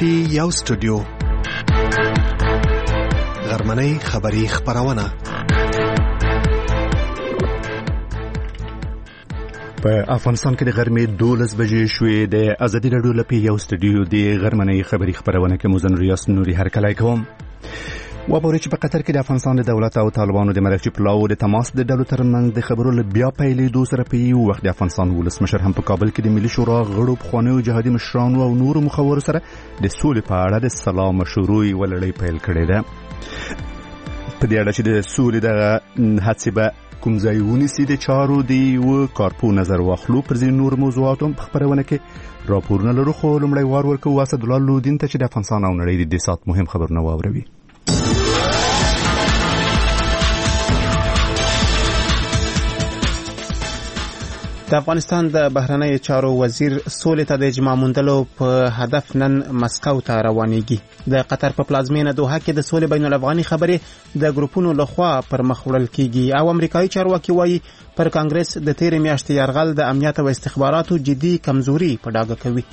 یو سټوډیو غرمنۍ خبری خبرونه په افغانستان کې د غرمې 12 بجې شوې د ازادي راډیو لپاره یو سټوډیو د غرمنۍ خبری خبرونه کې مزن ریاست نوري هرکلای کوم وبوري چې په قطر کې د افغانستان د دولت او طالبانو د مرکزي پلاو د تماس د ډلو ترمنځ د خبرو بیا پیلېدو سره په یو وخت د افغانستان ولسمشر هم په کابل کې د ملي شورا غړو خوانیو جهادي مشرانو او نورو مخورو سره د سولې په اړه د سلام مشورې ولړۍ پیل کړې ده. په دې اړه چې د سولې د هڅې به کوم ځای ونیسي د چارو دی و کارپو نظر واخلو پر ځینو نور موضوعاتو په خبرونه کې راپورونه لرو. خو لومړی وار ورکو واسد الله لودین ته چې د افغانستان او نړۍ د دې سات مهم خبرونه واوروي. د افغانستان د بهرنیو چارو وزیر سولې ته د اجماع موندلو په هدف نن مسکو ته روانېږي. د قطر په پلازمینه دوحه کې د سولې بین الافغاني خبرې د ګروپونو لخوا پر مخ وړل کیږي او امریکایي چارواکي وایي پر کانګرس د تیر میاشتې یرغل د امنیت او استخباراتو جدي کمزوري په ډاګه کوي.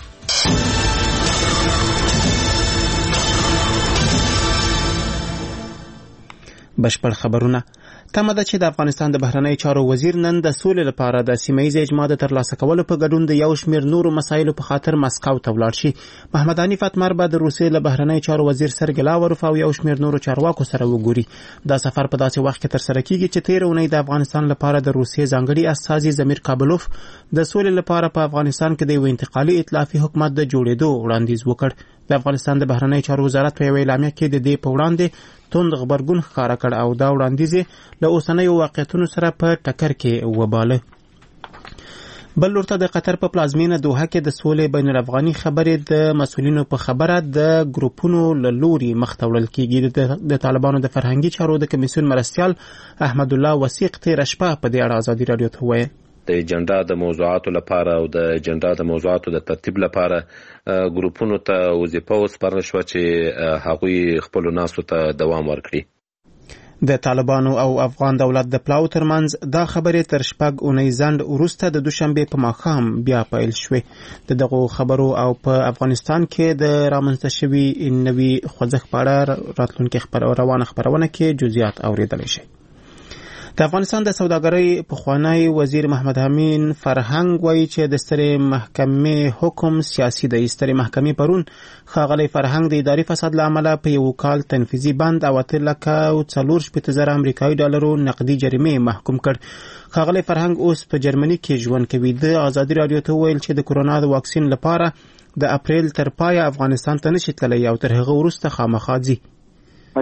بشپړ خبرونه تمه ده چې د افغانستان د بهرنیو چارو وزیر نن د سولې لپاره د سیمه‌ییز اجماع د ترلاسه کولو په ګډون د یو شمېر نورو مسایلو په خاطر مسکو ته ولاړ شي. محمد حنیف اتمر به د روسیې له بهرنیو چارو وزیر سرګی لاوروف او یو شمېر نورو چارواکو سره وګوري. دا سفر په داسې وخت کې ترسره کیږي چې تیر اونۍ د افغانستان لپاره د روسیې ځانګړي استازي زمیر کابلوف د سولې لپاره په افغانستان کې د یو انتقالي ائتلافي حکومت د جوړېدو وړاندیز وکړ. د افغانستان د بهرنیو چارو وزارت په یو اعلامیه کې د دې په وړاندې توند غبرګون ښکاره کړ او دا وړاندیز له اوسنیو واقعیتونو سره په ټکر کې وباله. بل لورته د قطر په پلازمینه دوحه کې د سولې بین الافغاني خبرې د مسؤلینو په خبره د ګروپونو له لوري مخ ته وړل کیږي. د طالبانو د فرهنګي چارو د کمیسیون مرستیال احمد الله وثیق تیر شپه په دې اړه ازادي رادیو ته وویل د اجنډا د موضوعاتو لپاره او د اجنډا د موضوعاتو د ترتیب لپاره ګروپونو ته وظیفه وسپارل شوه چې هغوی خپل ناسو ته دوام ورکړي. د طالبانو او افغان دولت د پلاو ترمنځ دا خبرې تر شپږ اونۍ ځنډ وروسته د دوشنبه په ماښام بیا پیل شوې. دغه خبرو او په افغانستان کې د رامنځته شوي نوي خوځښت په اړه راتلونکي خبرونه کې جزئیات اوریدلی شي. د افغانستان د سوداګرۍ پخوانی وزیر محمد امین فرهنګ وایي چې د سترې محکمې حکم سیاسي دی. سترې محکمې پرون ښاغلی فرهنګ د اداري فساد له امله په یو کال تنفیذي بند او 8,480,000 امریکایي ډالرو نقدي جریمې محکوم کړ. ښاغلی فرهنګ اوس په جرمني کې ژوند کوي. د ازادي رادیو ته ویل چې د کرونا د واکسین لپاره د اپریل تر پایه افغانستان ته نشي تللی او تر هغه وروسته خامخا ځي. که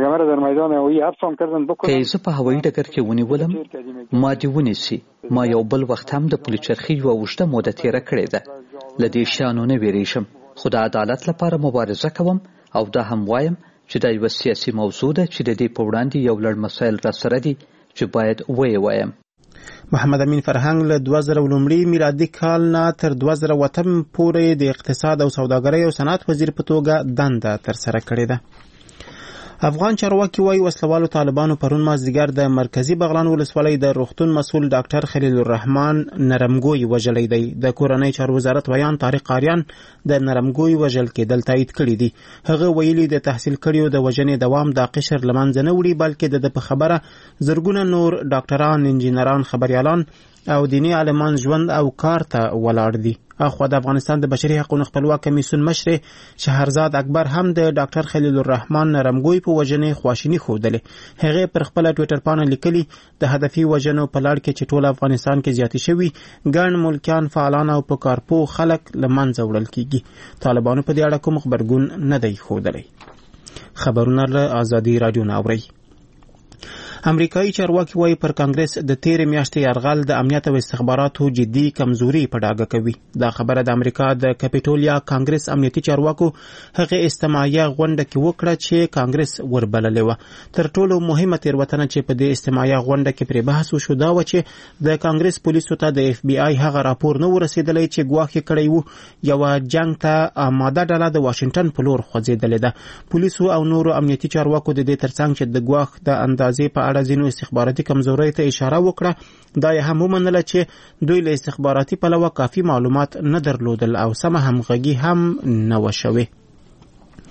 زه په هوایي ډګر کې ونیولم ما دې ونیسي. ما یو بل وخت هم د پلچرخي یوه اوږده موده تیره کړې ده. له دې شیانو نه ویریږم خو د عدالت لپاره مبارزه کوم او دا هم وایم چې دا یوه سیاسي موضوع ده چې د دې په وړاندې یو لړ مسایل راسره دي چې باید ویې وایم. محمد امین فرهنګ له 2000 میلادي کال نه تر 2008 پورې د اقتصاد او سوداګرۍ او صنعت وزیر په توګه دنده ترسره کړې ده. افغان چارواکي وایي وسلوالو طالبانو پرون مازدیګر د مرکزی بغلان ولسوالۍ د روغتون مسؤل ډاکټر خلیل الرحمن نرمګوی وژلی دی. د کورنۍ چارو وزارت ویان طارق قاریان د نرمګوی وژل کېدل تایید کړي دي. هغه ویلي د تحصیل کړیو د وژنې دوام د قشر له منځه نه وړي بلکې د په خبره زرګونه نور ډاکټران انجینران خبريالان او دینی عالمان ژوند او کار ته ولاړ دي. اخو د افغانستان د بشري حقوقو خپلواک کمیسیون مشر شهرزاد اکبر هم د ډاکټر خلیل الرحمن نرمګوی په وژنې خواشینی خوده. هغه پر خپل ټوئیټر باندې لیکلي د هدفي وژنو په لړ کې چې ټول افغانستان کې زیاتې شوي ګڼ ملکیان فعالان او په کارپو خلک لمنځه وړل کیږي. طالبانو په دې اړه کوم خبرګون نه دی خوده. خبرونه له ازادي رادیو نه اوري. امریکایي چارواکي وایي پر کانګرس د تیر میاشتې یرغل د امنیت او استخباراتو جدي کمزوري په ډاګه کوي. دا خبره د امریکا د کپټولیا کانګرس امنیتي چارواکو هغه استماعیه غونډه کې وکړه چې کانګرس وربللې و. تر ټولو مهمه تیروتنه چې په دې استماعیه غونډه کې پرې بحث وشو دا و چې د کانګرس پولیسو ته د اف بی آی هغه راپور نه ورسېدلی چې ګواښ کړی وو یو جنگ ته آماده ډله د واشنگټن په لور خوځېدلې ده. پولیسو او نورو امنیتي چارواکو د دې ترڅنګ چې د ګواښ د اندازې په اړه ځینو استخباراتي کمزورۍ ته اشاره وکړه دا یې هم ومنله چې دوی له استخباراتي پلوه کافي معلومات نه درلودل او سمه همغږي هم نه وه شوې.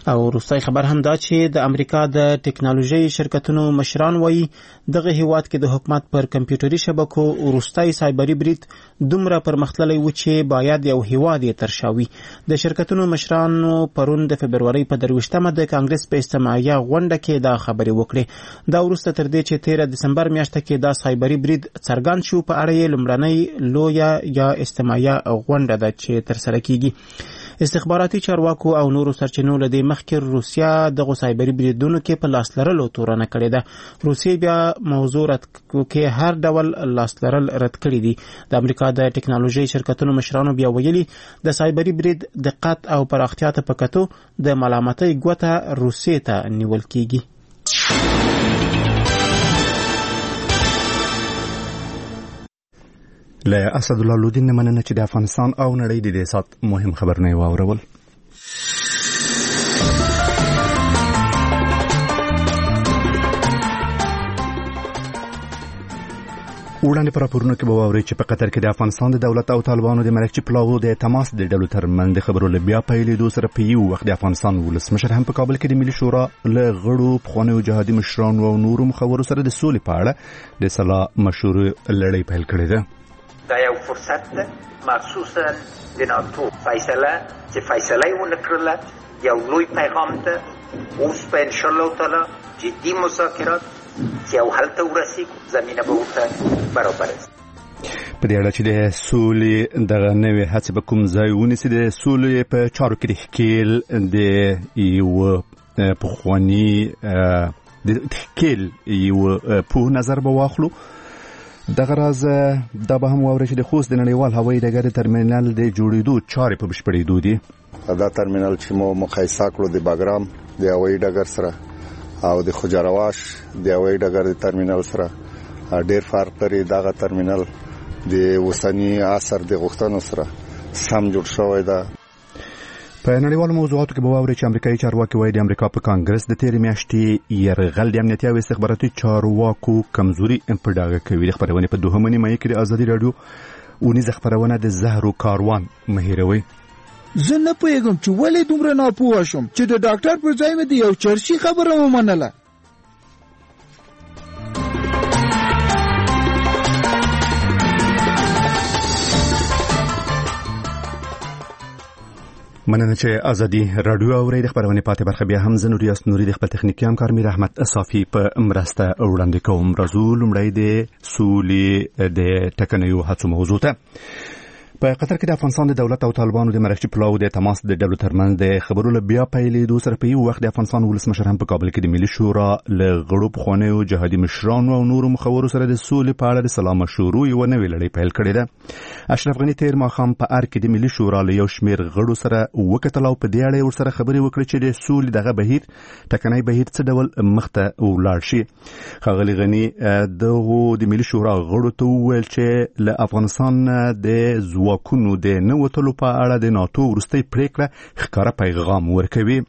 او وروستی خبر هم دا چې د امریکا د ټکنالوژي شرکتونو مشران وایي دغه هیواد کې د حکومت پر کمپیوټري شبکو وروستی سایبري برید دومره پرمختللی و چې باید یو هیواد یې ترشاوي. د شرکتونو مشرانو پرون د فبرورۍ په 23مه د کانګرس په اجتماعیه غونډه کې دا خبرې وکړې. دا وروسته تر دې چې 13 دسمبر میاشته کې دا سایبري برید څرګند شو، په اړه یې لومړنۍ لویه یا اجتماعیه غونډه ده چې ترسره کیږي. استخباراتي چارواکو او نورو سرچینو له دې مخکې روسیا دغه سایبري بریدونو کې په لاس لرلو تورنه کړې ده. روسیې بیا موضوع رد کې هر ډول لاس لرل رد کړي دي. د امریکا د ټکنالوژي شرکتونو مشرانو بیا ویلي د سایبري برید دقت او پراختیا ته په کتو د ملامتۍ ګوته روسیې ته نیول کیږي. له اسدالله لودین نه مننه چې د افغانستان او نړۍ د دې سات مهم خبرونه واورول. وړاندې پر راپورونو کې به واورئ چې په قطر کې د افغانستان د دولت او طالبانو د مرکزي پلاوو د تماس د ډلو ترمنځ د خبرو له بیا پیلېدو سره په یو وخت د افغانستان ولسمشر هم په کابل کې د ملي شورا له غړو پخوانیو جهادي مشرانو او نورو مخورو سره د سولې په اړه د سلا مشورې لړۍ پیل کړې ده. دا یو فرصت ده مخصوصا د ناتو فیصله چې فیصله یې ونه کړله یو لوی پیغام ده. اوس په انشاءالله تعالی جدي مذاکرات چې یو حل ته ورسیږي زمینه به ورته برابره شي. په دې اړه چې د سولې دغه نوې هڅې به کوم ځای ونیسي، د سولې په چارو کې د ښکیل د یو پخواني د ښکیل یو په نظر به واخلو. دغه راز دا به هم واورئ چې د خوست د نړیوال هوایي ډګر ترمینل د جوړېدو چارې په بشپړېدو دي. دا ترمینل چې مو مقایسه کړو د باګرام د هوایي ډګر سره او د خوجرواش د هوایي ډګر د ترمینل سره ډېر فرق لري. دغه ترمینل د اوسني عصر د غوښتنو سره سم جوړ شوی ده. په نړیوالو موضوعاتو کې به واورئ چې امریکایي چارواکي وایي د امریکا په کانګرس د تېرې میاشتې یرغل د امنیتي او استخباراتي چارواکو کمزوري په ډاګه کوي. د خپرونې په 2مه نیمایي کې د ازادي راډیو اونیزه خپرونه د زهرو کاروان مهیروي. زه نه پوهېږم چې ولې دومره ناپوه شوم چې د ډاکټر پر ځای مې د یو چرسي خبره ومنله. مننه چې ازادي راډیو اورئ. د خبرونې پاتې برخه بیا هم زه نوریاس نوري د خپل تخنیکي همکار میر احمد صافي په مرسته وړاندې کوم. راځو لومړی د سولې د ټکنیو هڅو موضوع ته. په قطر کې د افغانستان د دولت او طالبانو د مرکزي پلاوو د تماس د ډلو ترمنځ د خبرو له بیا پیلېدو سره په یو وخت د افغانستان ولسمشر هم په کابل کې د ملي شورا له غړو پخوانیو جهادي مشرانو او نورو مخورو سره د سولې په اړه د سلا مشورې یوه نوې لړۍ پیل کړې ده. اشرف غني تېر ماښام په ار کې د ملي شورا له یو شمېر غړو سره وکتل او په دې اړه ورسره خبرې وکړې چې د سولې دغه بهیر ټکنی بهیر څه ډول مخته ولاړ شي. ښاغلي غني دغو د ملي شورا غړو ته وویل چې له افغانستان د ځواکونو د نه وتلو په اړه د ناتو وروستۍ پریکړه ښکاره پیغام ورکوي.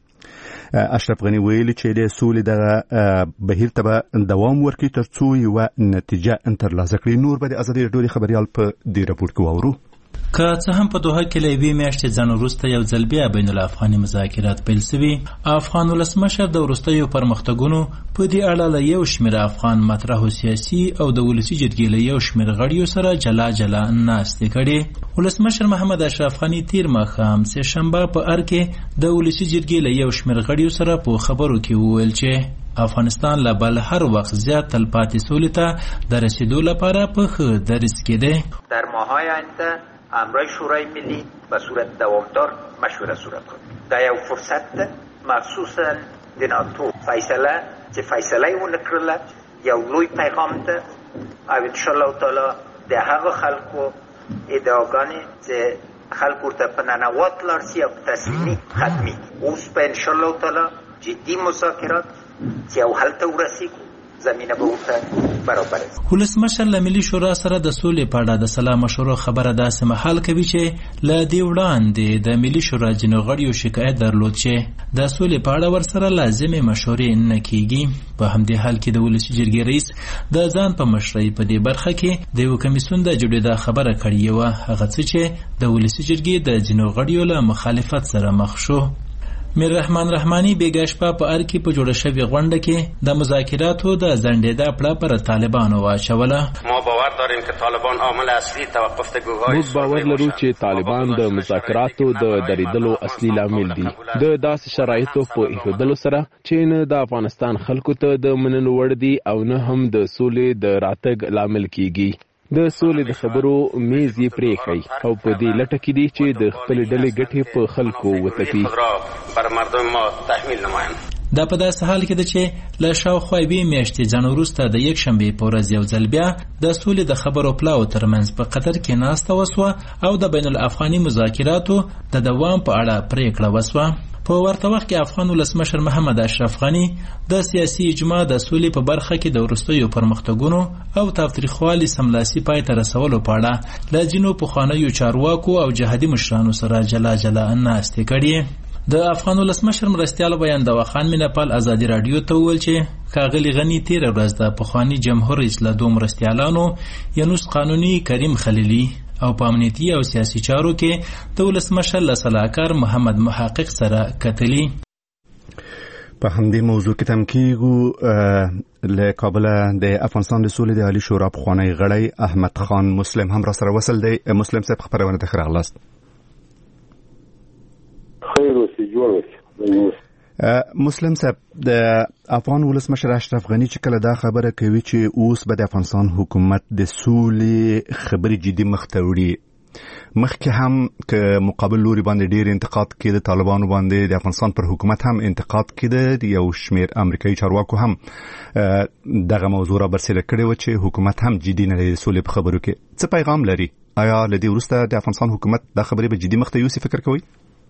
اشرف غني ویلي چې د سولې دغه بهیر ته به دوام ورکړي تر څو یوه نتیجه ترلاسه کړي. نور به د ازادي راډیو خبریال په دې راپور کې واورو. که څه هم په دوحه کې له یوې میاشتې ځان وروسته یو ځل بیا بین الافغاني مذاکرات پیل شوي، افغان ولسمشر د وروستیو پرمختګونو په دې اړه له یو شمېر افغان مطرحو سیاسي او د ولسي جرګې له یو شمېر غړیو سره جلا جلا ناستې کړې. ولسمشر محمد اشرف غني تېر ماښام سهشنبه په ار کې د ولسي جرګې له یو شمېر غړیو سره په خبرو کې وویل چې افغانستان لا بل هر وخت زیات تلپاتې سولې ته د رسیدو لپاره په ښه درس کې دی. در ماهای آینده امرای شورای ملی به صورت دوامدار مشوره صورت کنید. دا یو فرصت ده مخصوصا د ناتو فیصله چې فیصله یې ونه کړله یو لوی پیغام ده او انشاءالله تعالی د هغه خلکو ادعاګانې چې خلکو ورته په ننوات لاړ شي او تسلیمي ختمي. اوس په انشاءالله تعالی جدي مذاکرات چې یو حل ته ورسیږو زمینه به ورته برابر شي. ولسمشر له ملي شورا سره د سولې په اړه د سلا مشورو خبره داسې مهال کوي چې له دې وړاندې د ملي شورا ځینو غړیو شکایت درلود چې د سولې په اړه ورسره لازمې مشورې نه کیږي. په همدې حال کې د ولسي جرګې رئیس د ځان په مشرۍ په دې برخه کې د یو کمیسیون د جوړېدا خبره کړې وه، هغه څه چې د ولسي جرګې د ځینو غړیو له مخالفت سره مخ شو. میر رحمان رحماني بیګا شپه په ار کې په جوړه شوې غونډه کې د مذاکراتو د ځنډېدا پړه پر طالبانو واچوله. ما باور داریم که طالبان عامل اصلي توقف گفتگوهای موږ باور لرو چې طالبان د مذاکراتو د درېدلو اصلي لامل دي د داسې شرایطو په ایښودلو سره چې نه د افغانستان خلکو ته د منلو وړ دي او نه هم د سولې د راتګ لامل کیږي. د سولې د خبرو میز یې پرېښی او په دې لټه کې دي چې د خپلې ډلې ګټې په خلکو وتپي. دا په داسې حال کې ده چې له شاوخوا یوې میاشتې ځان وروسته د یکشنبې په ورځ یو ځل بیا د سولې د خبرو پلاو ترمنځ په قطر کې ناسته وسوه او د بین الافغاني مذاکراتو د دوام په اړه پریکړه وسوه. په ورته وخت کې افغان ولسمشر محمد اشرف غني د سیاسي اجماع د سولې په برخه کې د وروستیو پرمختګونو او تاوتریخوالي سملاسي پای ته رسولو په اړه له ځینو پخوانیو چارواکو او جهادي مشرانو سره جلا ناستې کړې. د افغان ولسمشر مرستیال بیان د وخان مینپال ازادي رادیو ته وویل چې ښاغلي غني تېره ورځ د پخواني جمهور رئیس له دوه مرستیالانو یونس قانوني کریم خلیلي او په امنیتي او سیاسي چارو کې د ولسمشر له سلاکار محمد محقق سره کتلي. په همدې موضوع کې تم کېږو له کابله د افغانستان د سولې د عالی شورا پخوانی غړی احمد خان مسلم هم را سره وصل دی. مسلم صاحب خبرونه ته ښه راغلاست. خیر اوسې جوړ اوسې. مسلم صاحب د افغان ولسمشر اشرف غني چې کله دا خبره کوي چې اوس به د افغانستان حکومت د سولې خبرې جدي مخ ته وړي، مخکې هم که مقابل لوري باندې ډیر انتقاد کېده، طالبانو باندې د افغانستان پر حکومت هم انتقاد کېده، یو شمیر امریکایي چارواکو هم دغه موضوع را برسېره کړې وه چې حکومت هم جدي نه دی د سولې په خبرو کې. څه پیغام لري؟ آیا له دې وروسته د افغانستان حکومت دا خبرې به جدي مخ ته یوسي فکر کوئ؟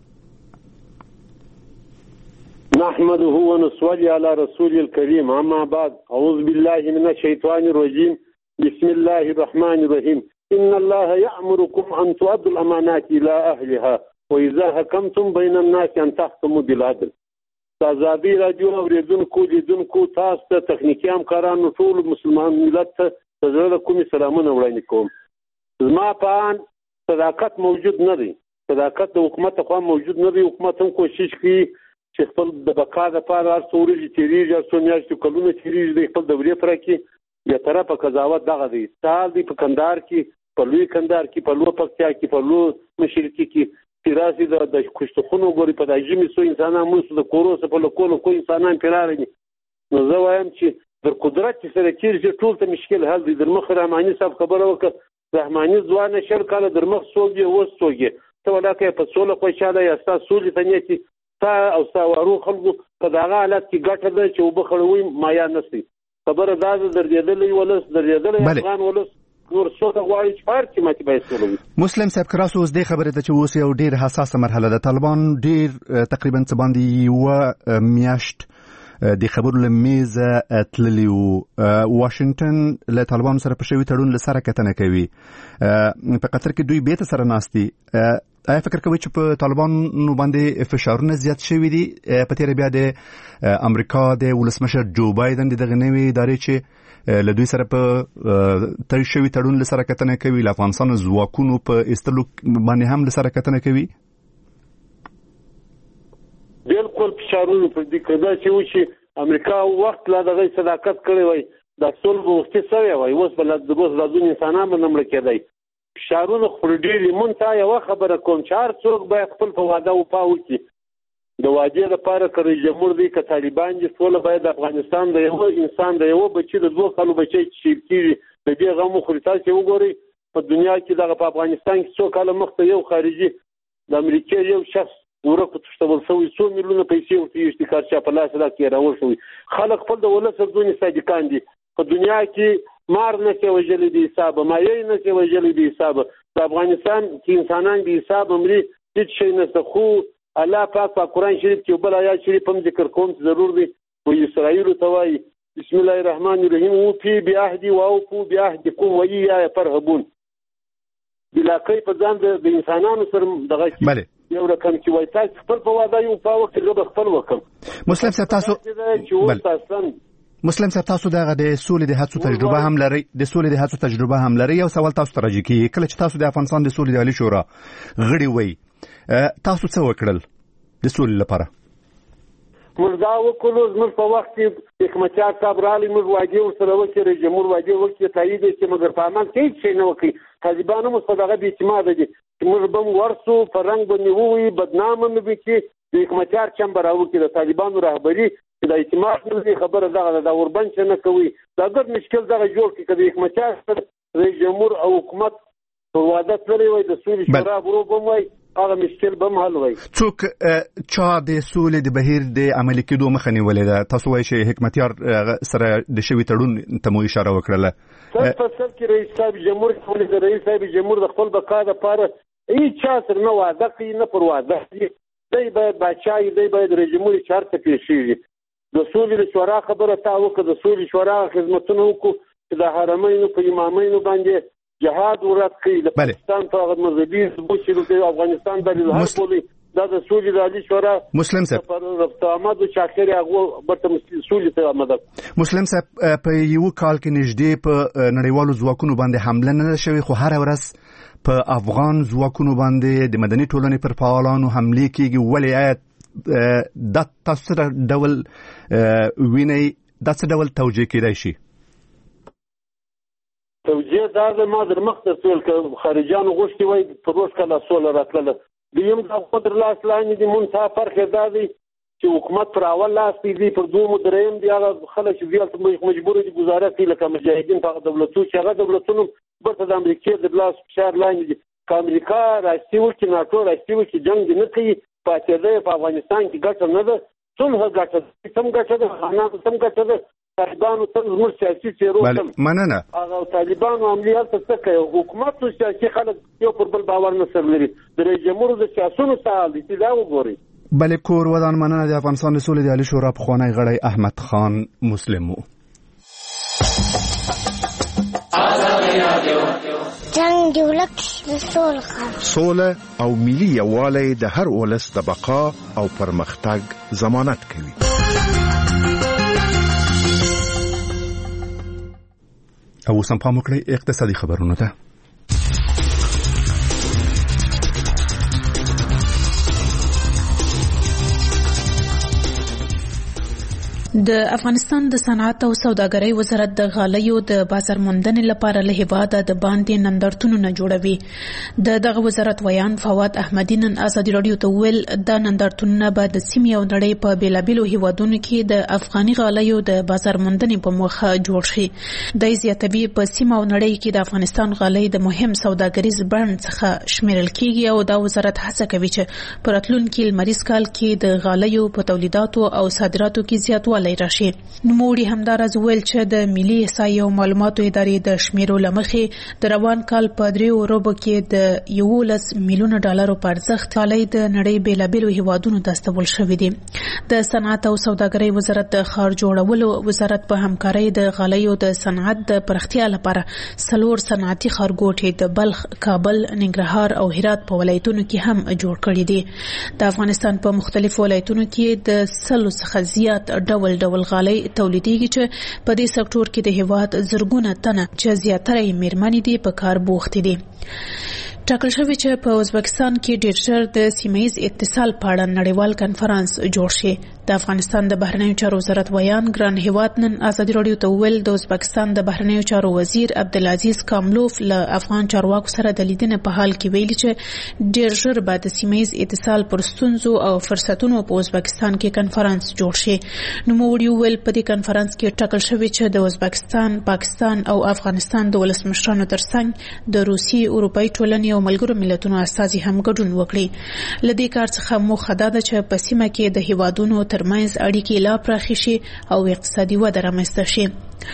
نحمده ونصلي على رسول الكريم اما بعد اعوذ بالله من الشيطان الرجيم بسم الله الرحمن الرحيم ان الله يأمركم ان تؤدوا الامانات الى اهلها واذا حكمتم بين الناس ان تحكموا بالعدل. آزادی رادیو اوریدونکو لیدونکو تاسو ته تخنیکی همکارانو ټول مسلمان ملت ته زړه کومې سلامونه وړاندې کوم. زما په ان صداقت موجود نه دی، صداقت د حکومت خوا موجود نه دی. حکومت هم کوشش کوي چې خپل د بقا لپاره هر څو ورځې تېرېږي، هر څو میاشتې کلونه تېرېږي، د خپل دورې پوره کړي. بیا طرفه قضاوت دغه دی، سهار دی په کندهار کې، په لوی کندهار کې، په لوی پکتیا کې، په لوی مشرقي کې تیراسي د کشتخونو ګوري په د ژمي څو انسانان موږ د کورو څخه په لکولو کو انسانان پیراره دي. نو زه وایم چې در قدرت چې سره تېرېږي ټول ته مشکل حل دی. در مخ رحماني صاحب خبره وکړه، رحماني ځوانه 20 کاله در مخ څوک یې اوس څوک یې ته ولاکه په سوله خوشحاله یا ستا سولې ته نیتي تا او ساوارو خلکو په دغه حالت کې ګټه ده چې اوبه خړوي مایا نسي. خبره دا ده درېدلې ولس، درېدلې افغان ولس نور څه غواړي چې هر چې ماته به سولوي. مسلم صاحب کراسو اوس دې خبره ته چې اوس یو ډیر حساسه مرحله ده. طالبان ډیر تقریبا څه باندې یو میاشت د خبرو له میزه تللی وو. واشنگټن له طالبانو سره په شوي تړون له سره کتنه کوي. په قطر کې دوی بیرته سره ناستي. آیا فکر کوئ چې په طالبانو باندې فشارونه زیات شوي دي؟ په تېره بیا د امریکا د ولسمشر جو بایدن د دغه نوې ادارې چې له دوی سره په تړ شوي تړون له سره کتنه کوي، له افغانستان ځواکونو په ایستلو باندې هم له سره کتنه کوي. بالکل فشارونه پر دې کړه چې و چې امریکا وخت لا دغه صداقت کړی وای، د صلح وختي سوی وای، اوس بل د بوس لازم انسانان باندې کېدای. فشارونه خور ډېری مونته یو خبره کوم چې هر څوک باید خپل په واده او پاو کې د واجب لپاره کړی جمهور دی که طالبان دي ټول باید افغانستان د یو انسان د یو بچی د 2 کالو بچی چې کیږي د دې غو مخریطات چې وګوري په دنیا کې د افغانستان کې څو کاله مخته یو خارجي د امریکا یو شخص ورکو تشتول سوی 100 میلیونه پیسې ورته اشتکار چا په لاس راکې راوښوي. خلک خپل د ولس ځونی صادقان دي. په دنیا کې مار نه څه وجلې دي حساب، مایې نه څه وجلې دي حساب. د افغانستان کې انسانان دي حساب امري هیڅ شي نه. خو الله پاک په قرآن شریف کې بل آیات شریف هم ذکر کوم ضرور دی. و اسرائیل توای بسم الله الرحمن الرحیم او فی بعهدی و اوفوا بعهدکم و ایای فرهبون. بلاکې په ځان د انسانانو سره دغه یو رقم چې وای تاسو خپل په واده یو پاو کې زه خپل وکم. مسلم صاحب تاسو مسلم صاحب تاسو دغه د سولې د هڅو تجربه هم لري، د سولې د هڅو تجربه هم لري. یو سوال تاسو ته راځي کې کله چې تاسو د افغانستان د سولې د عالی شورا غړي وای، تاسو څه وکړل د سولې لپاره؟ موږ دا وکړو زموږ په وخت کې حکمتیار صاحب راغلی موږ واجب ورسره وکړي رئیس جمهور واجب وکړي تایید یې چې مګر په عمل کې هېڅ شی نه وکړي طالبان هم اوس په دغه بې اعتماده دي چې موږ به هم ورسو په رنګ به مې ووایي بدنامه مې وي چې د حکمتیار چمبه راوکړي د طالبانو رهبري چې د اعتماد نه دی خبره دغه ده دا وربند چې نه کوي دا ګډ مشکل دغه جوړ کړي که د حکمتیار سره رئیس جمهور او حکومت په واده تللی وای د سولې شورا ګروپ هم وای هغه مشکل به هم حل وای. څوک چا د سولې د بهیر د عملي کېدو مخه نیولې ده؟ تاسو وایئ چې حکمتیار سره د شوي تړون ته مو اشاره وکړله. سر په سر کې رئیس صاحب جمهور د رئیس صاحب جمهور د خپل بقا دپاره هېڅ چا سره نه واده کوي نه پر واده کوي. دی باید باچا وي دی باید رئیس جمهور چې هر څه پېښېږي. د سولې د شورا خبره تا وکړه د سولې شورا خدمتونه وکړو چې د حرمینو په امامینو باندې جهاد ورات کوي د پاکستان په هغه مذهبي ثبوت چې افغانستان د الهار بولي دا د سولې د عالي شورا مسلم صاحب رفته آمد و چاخري هغه برته سولې ته آمده. مسلم صاحب په یو کال کې نږدې په نړیوالو ځواکونو باندې حمله نه شوې خو هر ورځ په افغان ځواکونو باندې د مدني ټولنې پر فعالانو حملې کېږي. ولې آیا دا تاسو ډول وینئ دا څه ډول توجیه کېدای شي؟ توجیه دا ده ما در مخ ته سول که خارجیانو غوښتي وای په روز کله سوله راتلله دویم د خپل لاس لاندې د منتها فرق دا دی چې حکومت پر اول لاس دی پر دوم دریم دی هغه خلک چې زیات مجبور دي گزاره کوي لکه مجاهدین په دولتونو چې هغه دولتونو برته د امریکا د لاس فشار لاندې دي که امریکا راستی وکړي ناټو راستی وکړي جنګ نه کوي پاتېده په افغانستان کې ګټه نه ده څومره ګټه ده سم ګټه ده خانانو سم ګټه ده طالبانو ته زموږ سیاسي څېرو مننه هغه طالبانو عملي هلته څه کوي حکومت او سیاسي خلک یو پر بل باور نه سره لري د رئیس جمهور د سیاسونو څه حال دی دا وګورئ. بله کور ودان مننه د افغانستان د سولې د عالي شورا پخوانی غړی احمد خان مسلم و. جنگ دی ولک د سوله او ملي یووالی د هر ولس د بقا او پرمختګ ضمانت کوي. او سم پام وکړئ اقتصادي خبرونه ته. د افغانستان د صنعت او سوداګرۍ وزارت د غالیو د بازار موندنې لپاره له هیواده د باندې نندارتونونه جوړوي. دغه وزارت ویان فواد احمدی نن ازادي رادیو ته ویل د نندارتونونه به د سیمې او نړۍ په بیلابیلو هیوادونو کې د افغاني غالیو د بازار موندنې په موخه جوړ شي. د زیاتوي په سیمه او نړۍ کې د افغانستان غالۍ د مهم سوداګریز برند څخه شمیرل کیږي او دا وزارت هڅه کوي چې په راتلونکي لمریز کال کې د غالیو په تولیداتو او صادراتو کې زیاتوالی راشي. نوموړي همداراز ویل چې د ملي احصایې او معلوماتو ادارې د شمیرو له مخې د روان کال په 3 ورځو کې د 11 میلیونه ډالرو په ارزښت غالۍ د نړۍ بیلابیلو هیوادونو ته استول شوې دي. د صنعت او سوداګرۍ وزارت د ښار جوړولو وزارت په همکارۍ د غالیو د صنعت د پراختیا لپاره 4 صنعتي ښارګوټي د بلخ، کابل، ننګرهار او هرات په ولایتونو کې هم جوړ کړي دي. د افغانستان په مختلفو ولایتونو کې د 100 څخه زیات ډول غالۍ تولیدېږي چې په دې سکتور کې د هیواد زرګونه تنه چې زیاتره یې میرمنې دي په کار بوختې دي. ټاکل شوی چې په ازبکستان کې ډېر ژر د سیمه‌ییز اتصال په اړه نړیوال کنفرانس جوړ شي. د افغانستان د بهرنیو چارو وزارت ویان ګران هیواد نن ازادي رادیو ته ویل د ازبکستان د بهرنیو چارو وزیر عبدالعزیز کاملوف له افغان چارواکو سره د لیدنې په حال کې ویلي چې ډېر ژر به د سیمه‌ییز اتصال پر ستونزو او فرصتونو په ازبکستان کې کنفرانس جوړ شي. نوموړي ویل په دې کنفرانس کې ټاکل شوی چې د ازبکستان، پاکستان او افغانستان د ولسمشرانو ترڅنګ د روسي، اروپایي ټولنې او ملګرو ملتونو استازي هم ګډون وکړي. له دې کار څخه موخه دا ده چې په سیمه کې د هیوادونو ترمنځ اړیکې لا پراخې شي او اقتصادي وده رامنځته شي.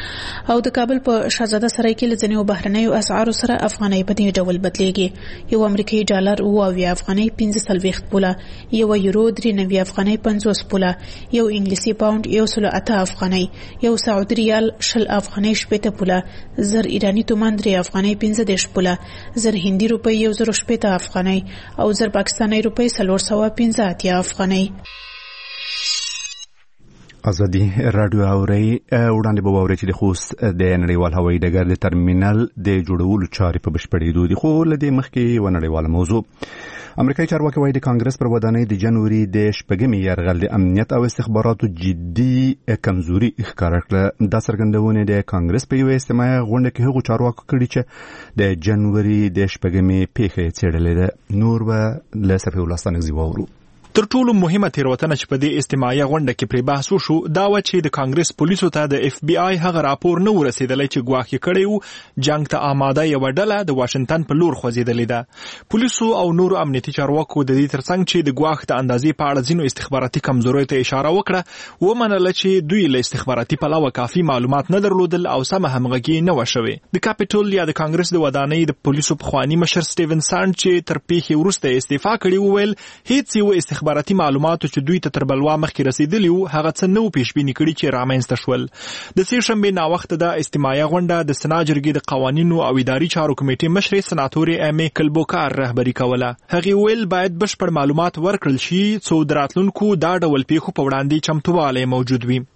او د کابل په شاهزاده سرای کې له ځینو بهرنیو اسعارو سره افغانۍ په دې ډول بدلیږي. یو امریکایي ډالر اوه افغانۍ 15 پوله، یو یورو 93 افغانۍ 50 پوله، یو انګلیسي پاوند 108 افغانۍ، یو سعودي ریال 20 افغانۍ 70 پوله، زر ایرانی تومان 3 افغانۍ 15 پوله، زر هندي روپۍ 1080 افغانۍ او زر پاکستاني روپۍ 415 افغانۍ. ازادي رادیو اوري وړاندې به واوري چې د خوست د نړیوال هوایي ډګر د ترمینل د جوړولو چارې په بشپړېدو دي. خو له دې مخکې یوه نړیواله موضوع امریکایي چارواکي وايي د کانګرس پر ودانۍ د جنوري د شپږمې یرغل د امنیت او استخباراتو جدي کمزوري ښکاره کړه. دا څرګندونه د کانګرس په یوه اجتماعي غونډه کې هغو چارواکو کړي چې د جنوري د شپږمې پیښه څېړلې ده. نور به له صفي الله ستانکزي واورو. تر ټولو مهمه تیروتنه چې په دې اجتماعي غونډه کې پرې بحث وشو دا و چې د کانګرس پولیسو ته د اف بی آی هغه راپور نه ورسېدلی چې ګواښ کړی و جنگ ته آماده یوه ډله د واشنګټن په لور خوځېدلې ده. پولیسو او نورو امنیتي چارواکو د دې ترڅنګ چې د ګواښ د اندازې په اړه ځینو استخباراتي کمزوریو ته اشاره وکړه ومنله چې دوی له استخباراتي پلوه کافي معلومات نه درلودل او سمه همغږي نه وه شوې. د کاپیټول یا د کانګرس د ودانۍ د پولیسو پخواني مشر سټیون ساند چې تر پیښې وروسته استعفا کړې وویل هیڅ یو استخباراتي معلومات چې دوی ته تر بلوا مخکې رسیدلی وو هغه څه نه و پیشبیني کړي چې رامنځته شول. د سې شنبې ناوخته د اجتماعي غونډه د سنا جرګې د قوانینو او اداري چارو کمیټې مشرې سناتورې امی کلبوکار رهبري کوله. هغې ویل باید بشپړ معلومات ورکړل شي څو د راتلونکو دا ډول پیښو په وړاندې چمتووالی موجود وي.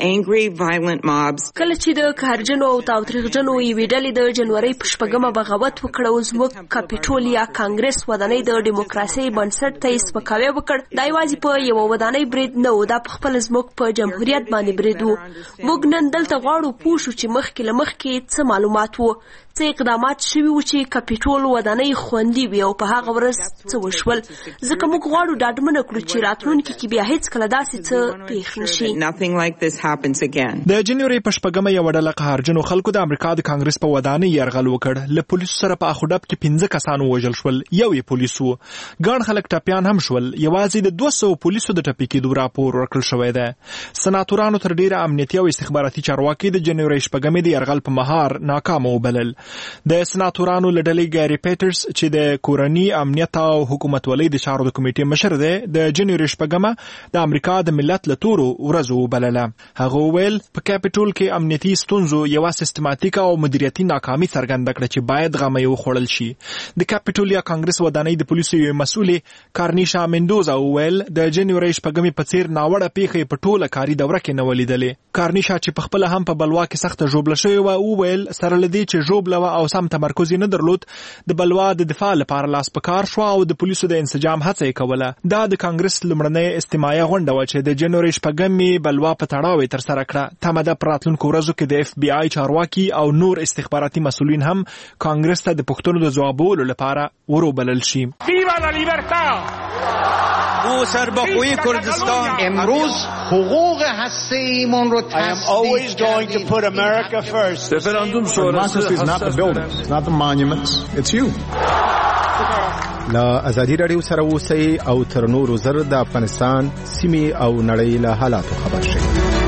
کله چې د قهرجنو او تاوتریخجنو یوې ډلې د جنورۍ په شپږمه بغاوت وکړ او زموږ کاپیټول یا کانګرس ودانۍ د ډیموکراسۍ بنسټ ته یې سپکاوی وکړ دا یوازې په یوه ودانۍ برید نه و دا په خپل زموږ په جمهوریت باندې برید و. موږ نن دلته غواړو پوه شو چې مخکې له مخکې څه معلومات وو څه اقدامات شوي وو چې کاپیټول ودانۍ خوندي وي او په هغه ورځ څه وشول ځکه موږ غواړو ډاډمنه کړو چې راتلونکي کې بیا هیڅکله داسې څه پیښ نشي. د جنوري په شپږمه یوه ډله قهرجنو خلکو د امریکا د کانګرس په ودانۍ یرغل وکړ. له پولیسو سره په اخو ډب کې 15 کسان ووژل شول یو یې پولیس و. ګڼ خلک ټپیان هم شول. یوازې د 200 پولیسو د ټپي کېدو راپور ورکړل شوی دی. سناتورانو تر ډیره امنیتي او استخباراتي چارواکي د جنوري شپږمې د یرغل په مهار ناکامه وبلل. د سناتورانو له ډلې ګاري پیټرز چې د کورني امنیت او حکومتولۍ د چارو د کمیټې مشر دی د جنوري شپږمه د امریکا د ملت له تورو ورځو وبلله. هغه وویل په کاپیټول کې امنیتي ستونزو یوه سیستماتیکه او مدیریتي ناکامي څرګنده کړه چې باید غمه یې وخوړل شي. د کاپیټول یا کانګرس ودانۍ د پولیسو یوې مسؤلې کارنیشا مندوزا وویل د جنوري شپږمې په څیر ناوړه پیښې په ټوله کاري دوره کې نه ولیدلې. کارنیشا چې په خپله هم په بلوا کې سخته ژوبله شوې وه وویل سره له دې چې ژوبله وه او سم تمرکز یې نه درلود د بلوا د دفاع لپاره لاس په کار شوه او د پولیسو د انسجام هڅه یې کوله. دا د کانګرس لومړنۍ اجتماعي غونډه وه چې د جنوري شپږمې بلوا په تړاو یې ترسره کړه. تمه ده په راتلونکو ورځو کې د اف بی آی چارواکي او نور استخباراتي مسؤلین هم کانګرس ته د پوښتنو د ځوابولو لپاره وروبلل شي. او سرباخوی کردستان امروز حقوق هسته‌ایمان رو تصدیق رفراندوم شورای not the buildings, not the monuments, it's you. لا ازادي رادیو سره اوسئ او تر نورو زر د افغانستان سیمې او نړۍ له حالاتو خبر شئ.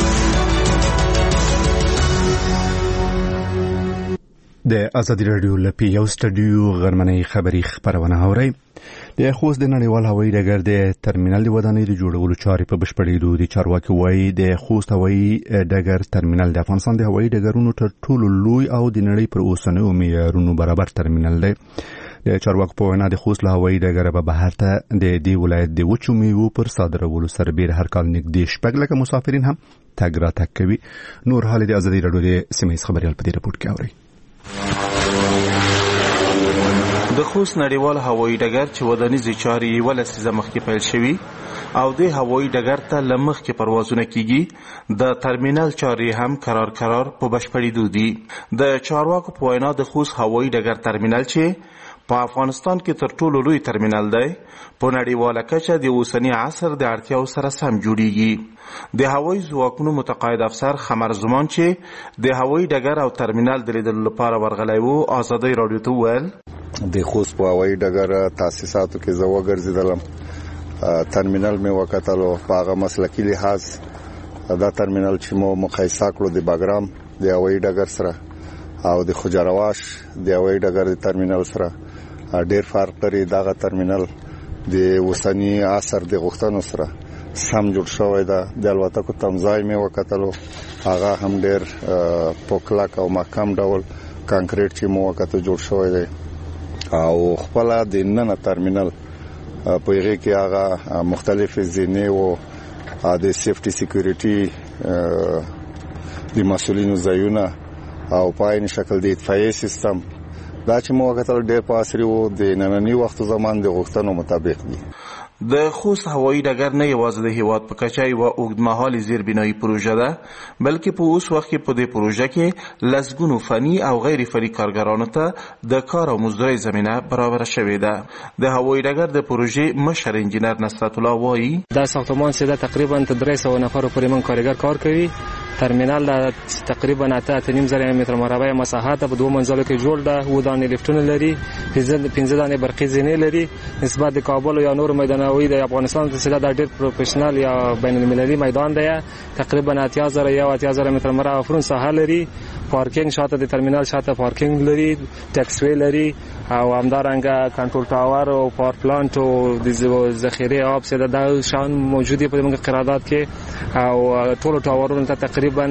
د ازادي رادیو لپاره یو سټډیو غرمنۍ خبری خبرونه اورئ. د خوست د نړیوال هوایي ډګر د ترمینل د ودانۍ د جوړولو چارې په بشپړېدو دي. چارواکي وایي د خوست هوایي ډګر ترمینل د افغانستان د هوایي ډګرونو تر ټولو لوی او د نړۍ پر اوسنیو معیارونو برابر ترمینل دی. د چارواکو په وینا د خوست له هوایي ډګره به بهر ته د دې ولایت د وچو میوو پر صادرولو سربېره هر کال نږدې 6 لکه مسافرین هم تګ راتګ کوي. نور حال د ازادي رادیو د سیمه ییز خبریال په دې رپورټ کې اورئ. د خوست نړیوال هوایي ډګر چې ودانیزې چارې یوه لسیزه مخکې پیل شوي او د هوایي ډګر ته له مخکې پروازونه کیږي د ترمینل چارې هم قرار په بشپړېدو دي. د چارواکو په وینا د خوست هوایي ډګر ترمینل چې په افغانستان کې تر ټولو لوی ترمینل دی په نړیواله کچه د اوسني عصر د اړتیاو سره سم جوړیږي. د هوایي ځواکونو متقاعد افسر خمر زمان چې د هوایي ډګر او ترمینل د لیدلو لپاره ورغلی و ازادۍ راډیو ته وویل د خوست په هوایي ډګر تاسیساتو کې زه وګرځېدلم. ترمینل مې وکتلو په هغه مسلکي لحاظ دا ترمینل چې مو مقایسه کړو د باګرام د هوایي ډګر سره او د خوجرواش د هوایي ډګر د ترمینل سره ډېر فرق لري. دغه ترمینل د اوسني عصر د غوښتنو سره سم جوړ شوی ده. د الوتکو تمځای مې وکتلو هغه هم ډېر په کلک او محکم ډول کانکریټ چې مو وکتو جوړ شوی دی او خپل د نن ترمینل په هغه کې هغه مختلف زینې او د سیفټي سکیورټي د مسولینو ځایونه او په عین شکل د اطفائیه سیستم دا چې مو وکتل ډېر په عصري وو د ننني وخت زمان د غوښتنو مطابق دي. د خوست هوایي ډګر نه یوازې د هیواد په کچه یوه اوږدمهالې زیربنایي پروژه ده، بلکې په اوس وخت کې په دې پروژه کې لسګونو فني او غیر فني کارګرانو ته د کار او مزدورۍ زمینه برابره شوې ده. د هوایي ډګر د پروژې مشر انجینر نصرت الله وایي دا ساختمان چې ده تقریبا 300 نفرو پورې من کارګر کار کوي. ترمینال تقریبا 8.5 متر مربع مساحت په 2 منزلو کې جوړ ده. 7 دانې لفټونه لري، 15 دانې برقي زینې لري. نسبت د کابل یا نور میدانوي د افغانستان څخه دا ډېر پروفیشنل یا بین المللي میدان دی. تقریبا 80,000 متر مربع فرون ساحه لري. پارکینګ شاته د ترمینال شاته پارکینګ لري، ټیکس وی لري او همدارنګه کنټرول ټاور او پاور پلانټ او د ذخیره آب سره د شان موجودي په موږ قرارداد کې او ټول ټاورونو ته تقریبا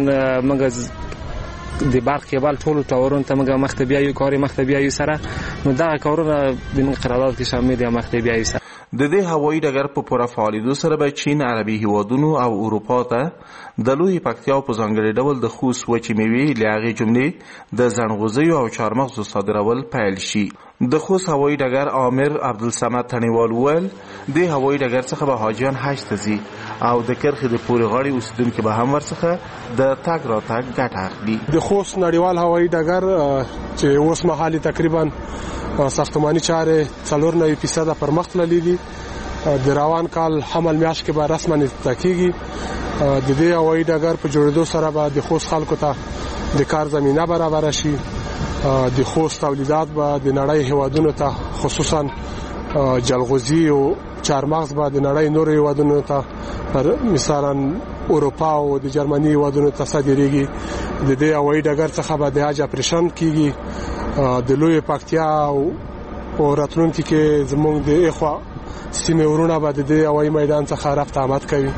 موږ د برق کیبل ټول ټاورونو ته موږ مختبیه یو کاری مختبیه یو سره نو دا کارونه د موږ قرارداد کې شامل دي مختبیه یو سره. د دې هوایي ډګر په پوره فعالیدو سره به چین، عربي هیوادونو او اروپا ته د لوی پکتیا په ځانګړي ډول د خوست وچې میوې له هغې جملې د زنغوزیو او چهارمغزو صادرول پیل شي. د خوست هوایي ډګر آمر عبدالصمد تڼیوال وویل د هوایي ډګر څخه به حاجیان حج ته ځي او د کرخې د پورې غاړې اوسیدونکي به هم ورڅخه د تګ راتګ ګټه اخلي. د خوست نړیوال هوایي ډګر چې اوس مهال تقریبا ساختماني چارې 94% پرمخ تللي دي. د روان کال حمل میاشت کې به رسما افتتاح کیږي. د دې هوایي ډګر په جوړېدو سره به د خوست خلکو ته د کار زمینه برابر شي. د خوست تولیدات به د نړۍ هیوادونو ته خصوصا جلغوزي او چهارمغز به د نړۍ نور هیوادونو ته مثلا اروپا او د جرمني هیوادونو ته صادریږي. د دې هوایي ډګر څخه به د حج اپریشن کیږي. د لوی پکتیا او راتلونکي کې زموږ د اخوا سیمه ورونه به د هوایي میدان څخه رفت آمد کوي.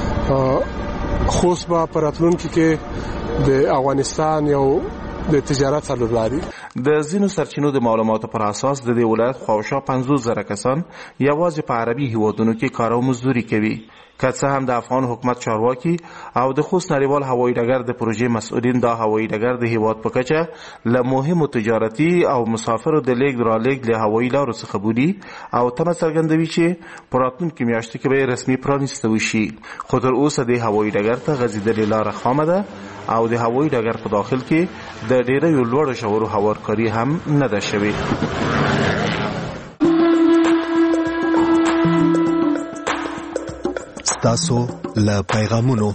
خوست به په راتلونکي کې د افغانستان یو د تجارت سره لري. د ځینو سرچینو د معلوماتو پر اساس د دې ولایت خواوشا 50,000 کسان یوازې په عربي هیوادونو کې کار او مزدوري کوي. که څه هم د افغان حکومت چارواکي او د خوست نړیوال هوایي ډګر د پروژې مسؤلین دا هوایي ډګر د هیواد په کچه له مهمو تجارتي او مسافرو د لیږد رالېږد له هوایي لارو څخه بولي او تمه څرګندوي چې په راتلونکو میاشتو کې به رسمي پرانیسته وشي. خو تر اوسه د هوایي ډګر ته غځېدلې لاره خامه ده او د هوایي ډګر په داخل کې د ډېریو لوړو ژورو هوارکاري هم نه ده شوې. تاسو له پیغامونو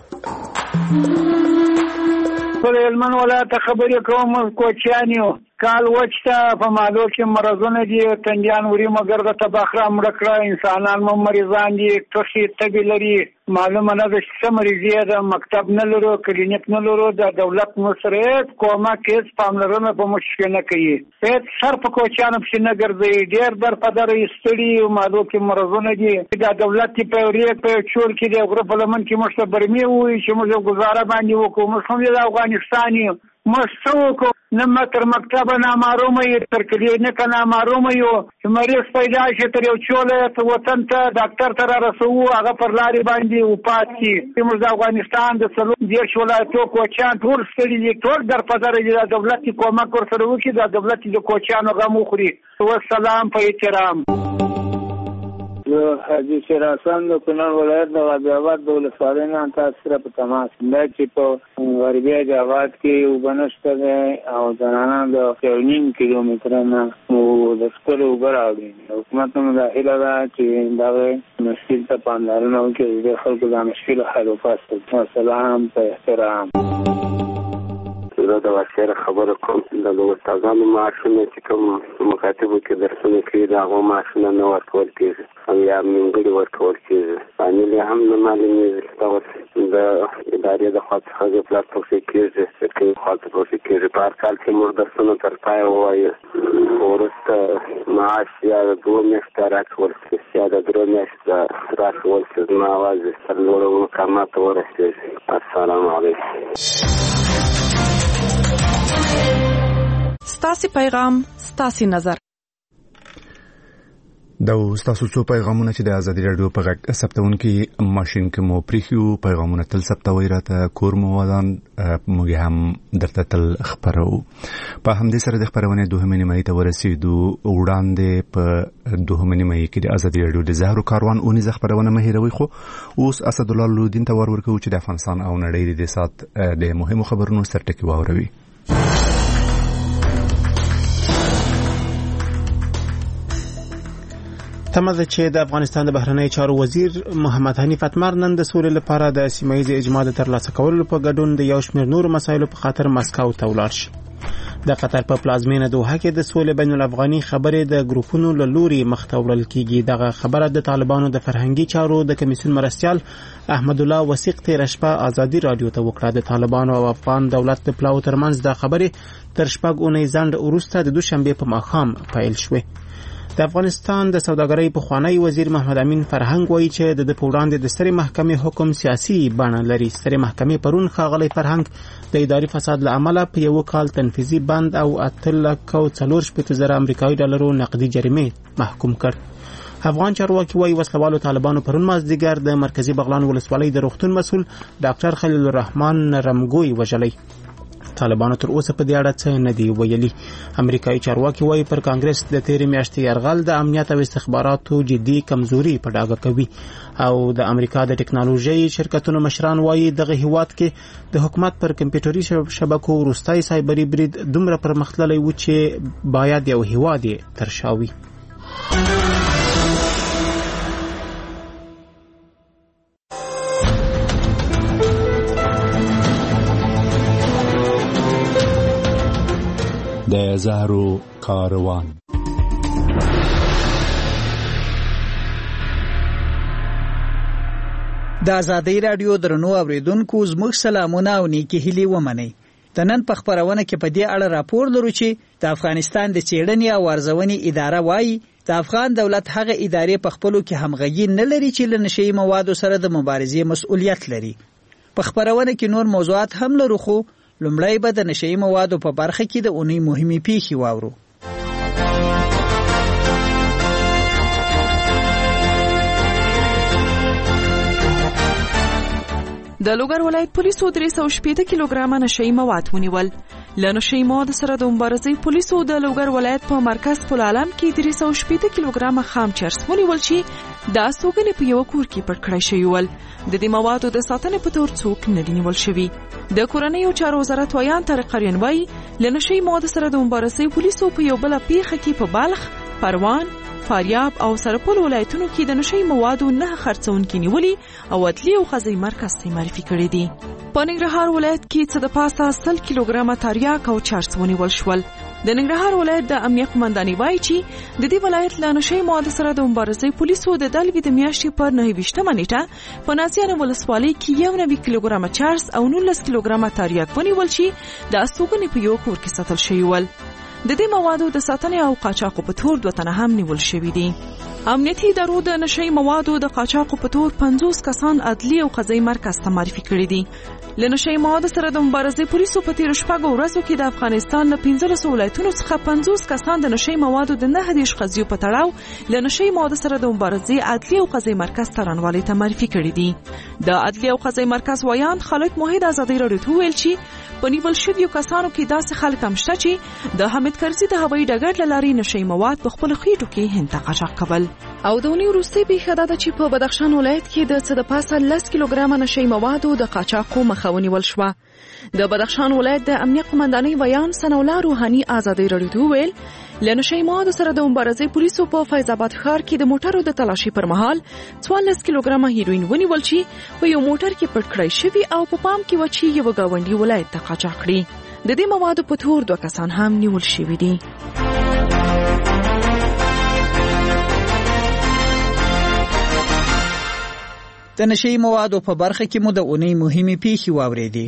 پر هلمند ولایت خبرې کوم. کوچیانیو کال وچته په مالو کې مرضونه دي، تنجان وري مګر د تباخره مړه کړه، انسانان مو مریضان دي، ټوخي تبي لري. معلومه نه ده چې څه مریضي ده، مکتب نه لرو، کلینیک نه لرو، د دولت مصرف کومه کیس پاملرنه په مشکل نه کوي. هیڅ سر په کوچیانو پسې نه ګرځي، ډېر در په در ایستړي مالو کې مرضونه دي. د دولت په ریک په چور کې د غره په لمن کې مشته برمي وي چې موږ گزاره باندې وکړو. موږ هم د افغانستان یو مستوکو نه تر مکتب نه معلومه یې تر کلینیک نه معلومه یو چې مریض پیدا شي تر یو چوله وطن ته ډاکټر ته رسو هغه پر لارې باندې وپات کی. موږ د افغانستان د څلور دیرش ولایتو کوچیان ټول ستړي دي، ټول در په در دي. د دولت کومک ورسره وکړي، د دولت د کوچیانو غم وخوري. والسلام په احترام. حاجی شیر حسن د کونړ ولایت د غازي آباد د ولسوالۍ نه تاسو سره په تماس دا چې په غربي جواد کې وبنشته ده او ځانانه د 9 کیلومتر نه د سکرو وګراوي. حکومت نو د اله چې دا مشکل ته پاملرنه وکړي، د خلکو د مشکل حل وکړي. سلام په احترام. زه د واقعي خبره کوم د استادانو معاشونه چې کوم مکاتبو کې درسونه کوي د هغو معاشونه نه ورکول کېږي او یا نیمګړي ورکول کېږي. فامیل یې هم نه معلومېږي چې دغه د ادارې د خوا څخه د پلار توفیق کېږي، د کومې خوا ته توفیق کېږي. په هر کال کې موږ درسونه تر پایه ووایو، وروسته معاش یا د 2 میاشتې راکول شي یا د 3 میاشتې راکول شي. زما اواز تر لوړو مقاماتو ورسېږي. السلام علیکم. ستاسي پیغام ستاسي نظر. دا تاسو څو پیغامونه چې د ازادي رادیو په غږ ثبتونکو ماشين کې مو پریخیو پیغامونه تل ثبتوي راته کور مو ودان موږ هم درته تل خبرو په همدې سره د خبرونه دوه منی مې ته ورسېدو وړاندې په دوه منی مې کې د ازادي رادیو د زهرو کاروان اونې خبرونه مهیروي خو اوس اسد الله لودین ته ورکو چې د افغانستان او نړۍ د سات د مهمو خبرونو سرټکی واوروي تمه چې د افغانستان د بهرنی چارو وزیر محمد حنیف اتمر نن د سولې لپاره د سیمایي اجماع د ترلاسه کولو په ګډون د یو شمېر نور مسایلو په خاطر مسکو ته ولاړ شي. د قطر په پلازمینه دوحه کې د سولې بین الافغاني خبرې د ګروپونو له لوري مخته وړل کیږي. دغه خبره د طالبانو د فرهنګي چارو د کمیسیون مرستیال احمد الله وثیق تیر شپه ازادي رادیو ته وکړه. د طالبانو او افغان دولت د پلاو ترمنځ د خبرې تر شپږ اونۍ ځنډ وروسته د دوشنبه په ماښام پیل شوه. د افغانستان د سوداګرۍ پخوانی وزیر محمد امین فرهنګ وایي چې د وړاندې د سترې محکمې حکم سیاسي بڼه لري. سترې محکمې پرون ښاغلی فرهنګ د اداري فساد له امله په یو کال تنفیذي بند او 8,480,000 امریکایي ډالرو نقدي جریمې محکوم کړ. افغان چارواکي وایي وسلوالو طالبانو پرون مازدیګر د مرکزی بغلان ولسوالۍ د روغتون مسؤل ډاکټر خلیل الرحمن رمګوی وژلی. طالبانو تر اوسه په دې اړه څه نه دی ویلي. امریکایي چارواکي وایي پر کانګرس د تیرې میاشتې یرغل د امنیت او استخباراتو جدي کمزوري په ډاګه کوي او د امریکا د ټکنالوژي شرکتونو مشران وایي دغه هیواد کې د حکومت پر کمپیوټري شبکو وروستۍ سایبري برید دومره پرمختللی و چې باید یو هیواد یې ترشاوي. د زهرو کاروان د ازادي رادیو درنو اوریدونکو زموږ سلامونه او نیکی هیلې ومنئ. د نن په خبرونه کې په دې اړه راپور لرو چې د افغانستان د څېړنې او ارزونې اداره وایي د افغان دولت هغه ادارې په خپلو کې همغږي نه لري چې له نشئی موادو سره د مبارزې مسؤلیت لري. په خبرونه کې نور موضوعات هم لرو خو لومړی به د نشئی موادو په برخه کې د اونۍ مهمې پیښې واورو. د لوګر ولایت پولیسو 380 کیلوګرامه نشئی مواد ونیول. له نشئی مواد سره د مبارزې پولیسو د لوګر ولایت په مرکز پل عالم کې 380 کیلوګرامه خام چرس ونیول چې د سوګنې په یو کور کې پټ کړی شوی ول. د دې موادو د ساتنې په تور څوک نه دی نیول شوی. د کورنیو چارو وزارت ویان طارق قریان وایي له نشئی مواد سره د مبارزې پولیسو په یو بل پیښه کې په بالغ، پروان، فاریاب او سرپل ولایتونو کې د نشئی موادو 9 خرڅونکي نیولي او عدلي او قضایي مرکز ته معرفي کړي دي. په ننګرهار ولایت کې څه د پاسه 100 کیلوګرامه تریاک او چرس ونیول شول. د ننګرهار ولایت د امنیت قومندانۍ وایي چې د دې ولایت له نشئی مواد سره د مبارزې پولیسو د دلوي د میاشتې پر 29 نیټه په نازیانو ولسوالۍ کې 1 کیلوګرامه چرس او 19 کیلوګرامه تریاک ونیول چې د استوګنې په یو کور کې ساتل شوی ول. د دې موادو د ساتنې او قاچاقو په تور 2 تنه هم نیول شوي دي. امنیتي ادارو د نشئی موادو د قاچاقو په تور 50 کسان عدلي او قضایي مرکز ته معرفي کړي دي. له نشئی موادو سره د مبارزې پولیسو په تیر شپږو ورځو کې د افغانستان له 15 ولایتونو څخه 50 کسان د نشئی موادو د 9 قضیو په تړاو له نشئی موادو سره د مبارزې عدلي او قضایي مرکز ته رانوالي ته معرفي کړي دي. د عدلي او قضایي مرکز ویان خالد موحد ازادي رادیو ته ویل چې په نیول شویو کسانو کې داسې خلک هم شته چې د حامد کرزي د هوایي ډګر له لارې نشئی مواد په خپل خېټو کې هند ته قاچاق کول. او د اونۍ وروستۍ پیښه دا ده چې په بدخشان ولایت کې د څه د پاسه 10 کیلوګرامه نشئی موادو د قاچاقو مخه ونیول شوه. د بدخشان ولایت د امنیت قومندانۍ ویان ثناءالله روحاني ازادي رادیو ته ویل له نشئی موادو سره د مبارزې پولیسو په فیض آباد ښار کې د موټرو د تلاشي پر مهال 14 کیلوګرامه هیروین ونیول چې په یو موټر کې پټ کړی شوی او په پام کې و چې یو گاونډي ولایت ته قاچاق کړي. د دې موادو په تور 2 کسان هم نیول شوي دي. د نشئی موادو په برخه کې مو د اونۍ مهمې پیښې واورېدې.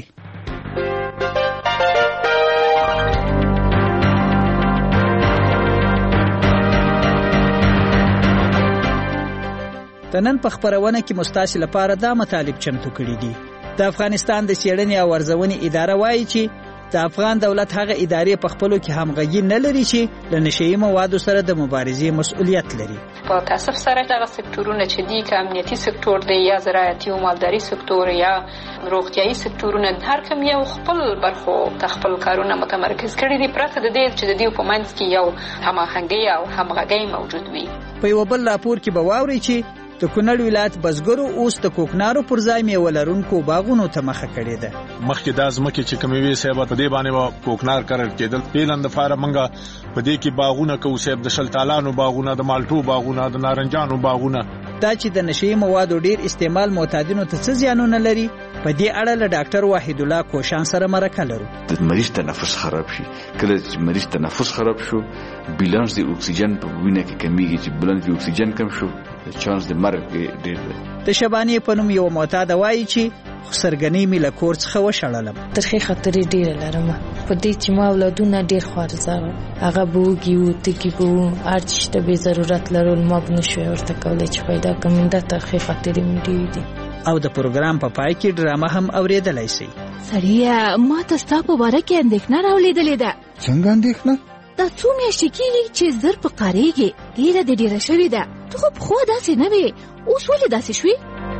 د نن په خبرونه کې مستاسي لپاره دا مطالب چمتو کړي دي. د افغانستان د څېړنې او ارزونې اداره وایي چې د افغان دولت هغه ادارې په خپلو کې همغږي نه لري چې له نشهیي موادو سره د مبارزې مسؤلیت لري. په تاسف سره دغه سکتورونه چې دي که امنیتي سکتور دی یا زراعتي او مالداري سکتور یا روغتیايي سکتورونه هر کوم یو خپل برخو خپل کارونه متمرکز کړي دي پرته د دې چې د دې په منځ کې یو هماهنګي او همغږي موجود وي. په یو بل راپور کې به واوري چې د کونړ ولایت بزګرو اوس د کوکنارو پر ځای میوه لرونکو باغونو ته مخه کړې ده. مخکې دا ځمکې چې کومې وي صاحب په دې باندې کوکنار کرل کېدل پیلن د فاره منګه په دې کې باغونه کوو صاحب د شلتالانو باغونه د مالټو باغونه د نارنجانو باغونه. دا چې د نشهیي موادو ډیر استعمال معتادینو ته څه زیانونه لري په دې اړه له ډاکټر وحید الله کوشان سره مرکه لرو. د مریض تنفس خراب شي کله چې مریض تنفس خراب شو بیلانس د اکسیجن په وینه کې کمیږي چې بیلانس د اکسیجن کم شو چانس د مرګ ډیر دی. د شبانې په نوم یو معتاد وایي چې سرګنی می له کور څخه وشړلم. ترخی خطرې ډیر لرم په دې چې ما اولادونه ډیر خوارزار هغه بوګي او تکی بو ارچته به ضرورت لرول ما بنشو ورته کولای چې پیدا کوم د ترخی خطرې مې ډیر دي. او د پروګرام په پای کې ډرامه هم اوریدلای شي. سړیا ما ته ستا په باره کې اندېښنه راولیدلې ده. څنګه اندېښنه؟ دا څو میاشتې کېږي چې زر په قاریږي ډیره د ډیره شوې ده. ته خو پخوا داسې نه وې اوس ولې داسې شوې؟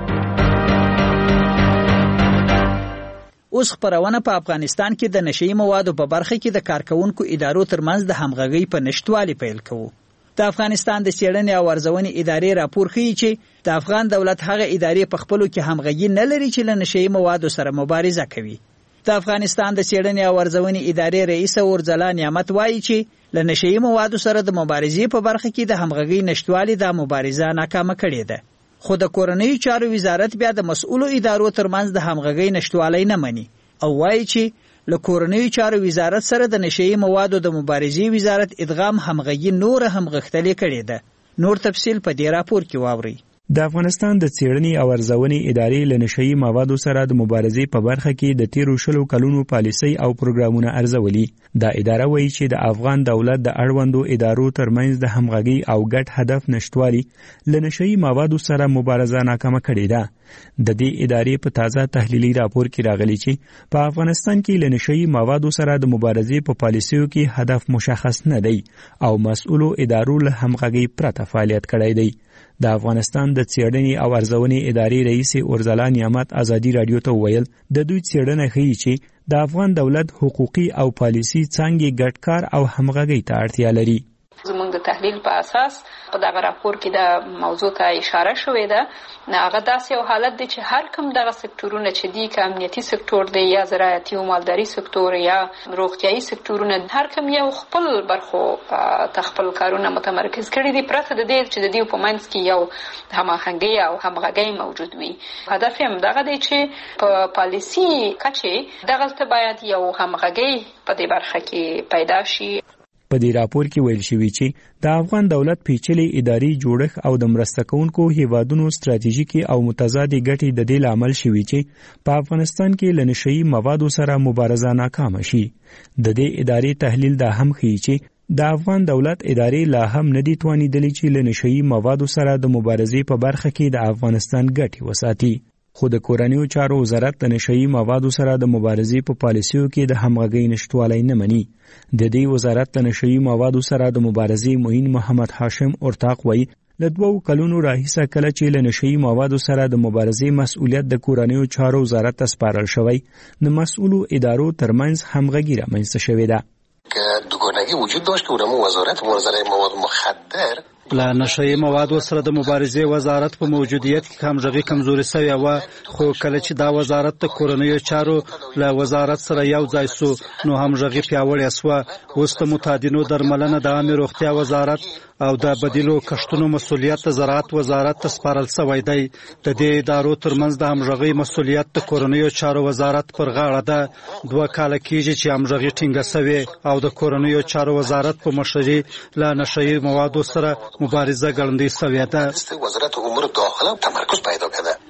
اوس خپرونه په افغانستان کې د نشهیي موادو په برخه کې د کارکونکو ادارو ترمنځ د همغږۍ په نشټوالي پیل کوو. د افغانستان د څېړنې او ارزونې ادارې راپور ښیي چې د افغان دولت هغه ادارې په خپلو کې همغږي نه لري چې له نشهیي موادو سره مبارزه کوي. د افغانستان د څېړنې او ارزونې ادارې رئیس اورځلا نعمت وایي چې له نشهیي موادو سره د مبارزې په برخه کې د همغږۍ نشټوالي دا مبارزه ناکامه کړې ده. خو د کورنیو چارو وزارت بیا د مسؤلو ادارو ترمنځ د همغږۍ نشټوالی نه مني او وایي چې له کورنیو چارو وزارت سره د نشهیي موادو د مبارزې وزارت ادغام همغږي نور هم غښتلې کړې ده. نور تفصیل په دې راپور کې واورئ. د افغانستان د څېړنې او ارزونې ادارې له نشهیي موادو سره د مبارزې په برخه کې د تیرو 20 کلونو پالیسۍ او پروګرامونه ارزولي. دا اداره وایي چې د افغان دولت د اړوندو ادارو ترمنځ د همغږۍ او ګډ هدف نشټوالي له نشهیي موادو سره مبارزه ناکامه کړې ده. د دې ادارې په تازه تحلیلي راپور کې راغلي چې په افغانستان کې له نشهیي موادو سره د مبارزې په پالیسیو کې هدف مشخص نه دی او مسؤلو ادارو له همغږۍ پرته فعالیت کړی دی. د افغانستان د څېړنې او ارزونې ادارې رئیس اورځلا نعمت ازادي رادیو ته ویل د دوی څېړنه ښیي چې د افغان دولت حقوقي او پالیسي څانګې ګډ کار او همغږۍ ته اړتیا لري. زموږ د تحلیل په اساس په دغه راپور کې د موضوع ته اشاره شوې ده. هغه داسې یو حالت دی چې هر کوم دغه سکتورونه چې دي که امنیتي سکتور دی یا زراعتي او مالداري سکتور یا روغتیايي سکتورونه هر کوم یو خپل برخو ته خپل کارونه متمرکز کړي دي پرته د دې چې د دې په منځ کې یو هماهنګي او همغږي موجود وي. هدف هم دغه دی چې په پالیسي کچې دغلته باید یو همغږي په دې برخه کې پیدا شي. په دې راپور کې ویل شوی چې د افغان دولت پیچلي اداري جوړښت او د مرسته کوونکو هیوادونو ستراتیژیکي او متضادې ګټې د دې لامل شوي چې په افغانستان کې له نشهیي موادو سره مبارزه ناکامه شي. د دې ادارې تحلیل دا هم ښیي چې د افغان دولت ادارې لا هم نه دي توانیدلې چې له نشهیي موادو سره د مبارزې په برخه کې د افغانستان ګټې وساتي. خو د کورنیو چارو وزارت د نشهیي موادو سره د مبارزې په پالیسیو کې د همغږۍ نشټوالی نه مني. د دې وزارت د نشهیي موادو سره د مبارزې معین محمد هاشم اورتاق وایي له 2 کلونو راهیسه کله چې له نشهیي موادو سره د مبارزې مسؤلیت د کورنیو چارو وزارت ته سپارل شوی د مسؤلو ادارو ترمنځ همغږي رامنځته شوې ده. که دوگانگی وجود داشت که اونم وزارت منظره مواد مخدر له نشهیي موادو سره د مبارزې وزارت په موجودیت کې همغږي کمزوري شوې وه. خو کله چې دا وزارت د کورنیو چارو له وزارت سره یو ځای سو نو همغږي پیاوړې شوه. اوس د متعدینو درملنه د عامې روغتیا وزارت او د بدیلو کښتونو مسؤلیت د زراعت وزارت ته سپارل شوی دی. د دې ادارو ترمنځ د همغږۍ مسؤلیت د کورنیو چارو وزارت پر غاړه ده. 2 کاله کېږي چې همغږي ټینګه شوې او د کورنیو چارو وزارت په مشرۍ له نشهیي موادو سره مبارزه ګړندۍ شوې ده. وزارت امور داخله تمرکز پیدا کرده.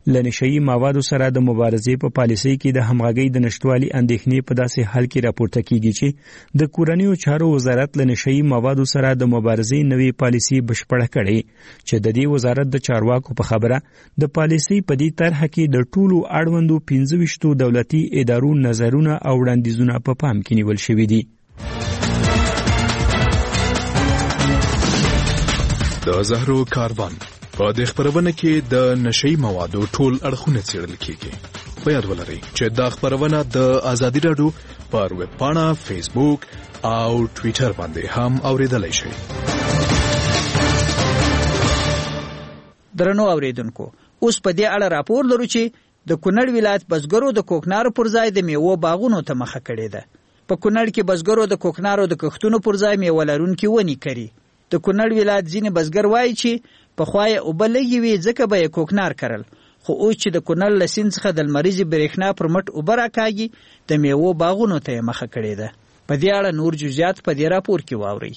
لنشئی موادو سره د مبارزې په پالیسۍ کې د همغږۍ د نشټوالي اندېښنې په داسې حال کې راپورته کیږي چې د کورنیو چارو وزارت لنشئی موادو سره د مبارزې نوې پالیسي بشپړه کړې چې د دې وزارت د چارواکو په خبره د پالیسي په دې طرح کې د ټولو اړوندو 15 دولتي ادارو نظرونه او وړاندیزونه په پام کې نیول شوي دي. د زهرو کاروان په دې خبرونه کې د نشئی موادو ټول اړخونه څېړل کیږي. په یاد ولرئ چې دا خبرونه د ازادي راډیو پر ویب پاڼه، فیسبوک او ټوئیټر باندې هم اوریدلای شئ. درنو اوریدونکو، اوس په دې اړه راپور لرو چې د کونړ ولایت بزګرو د کوکنارو پر ځای د میوو باغونو ته مخه کړې ده. په کونړ کې بزګرو د کوکنارو د کښتونو پر ځای میوه لرونکي ونې کري. د کونړ ولایت ځینې بزګر وایي چې پخوا یې اوبه لږې وې ځکه به یې کوکنار کرل، خو اوس چې د کونړ له سیند څخه د لمریزې برېښنا پر مټ اوبه راکاږي د میوو باغونو ته یې مخه کړې ده. په دې اړه نور جزئیات په دې راپور کې واورئ.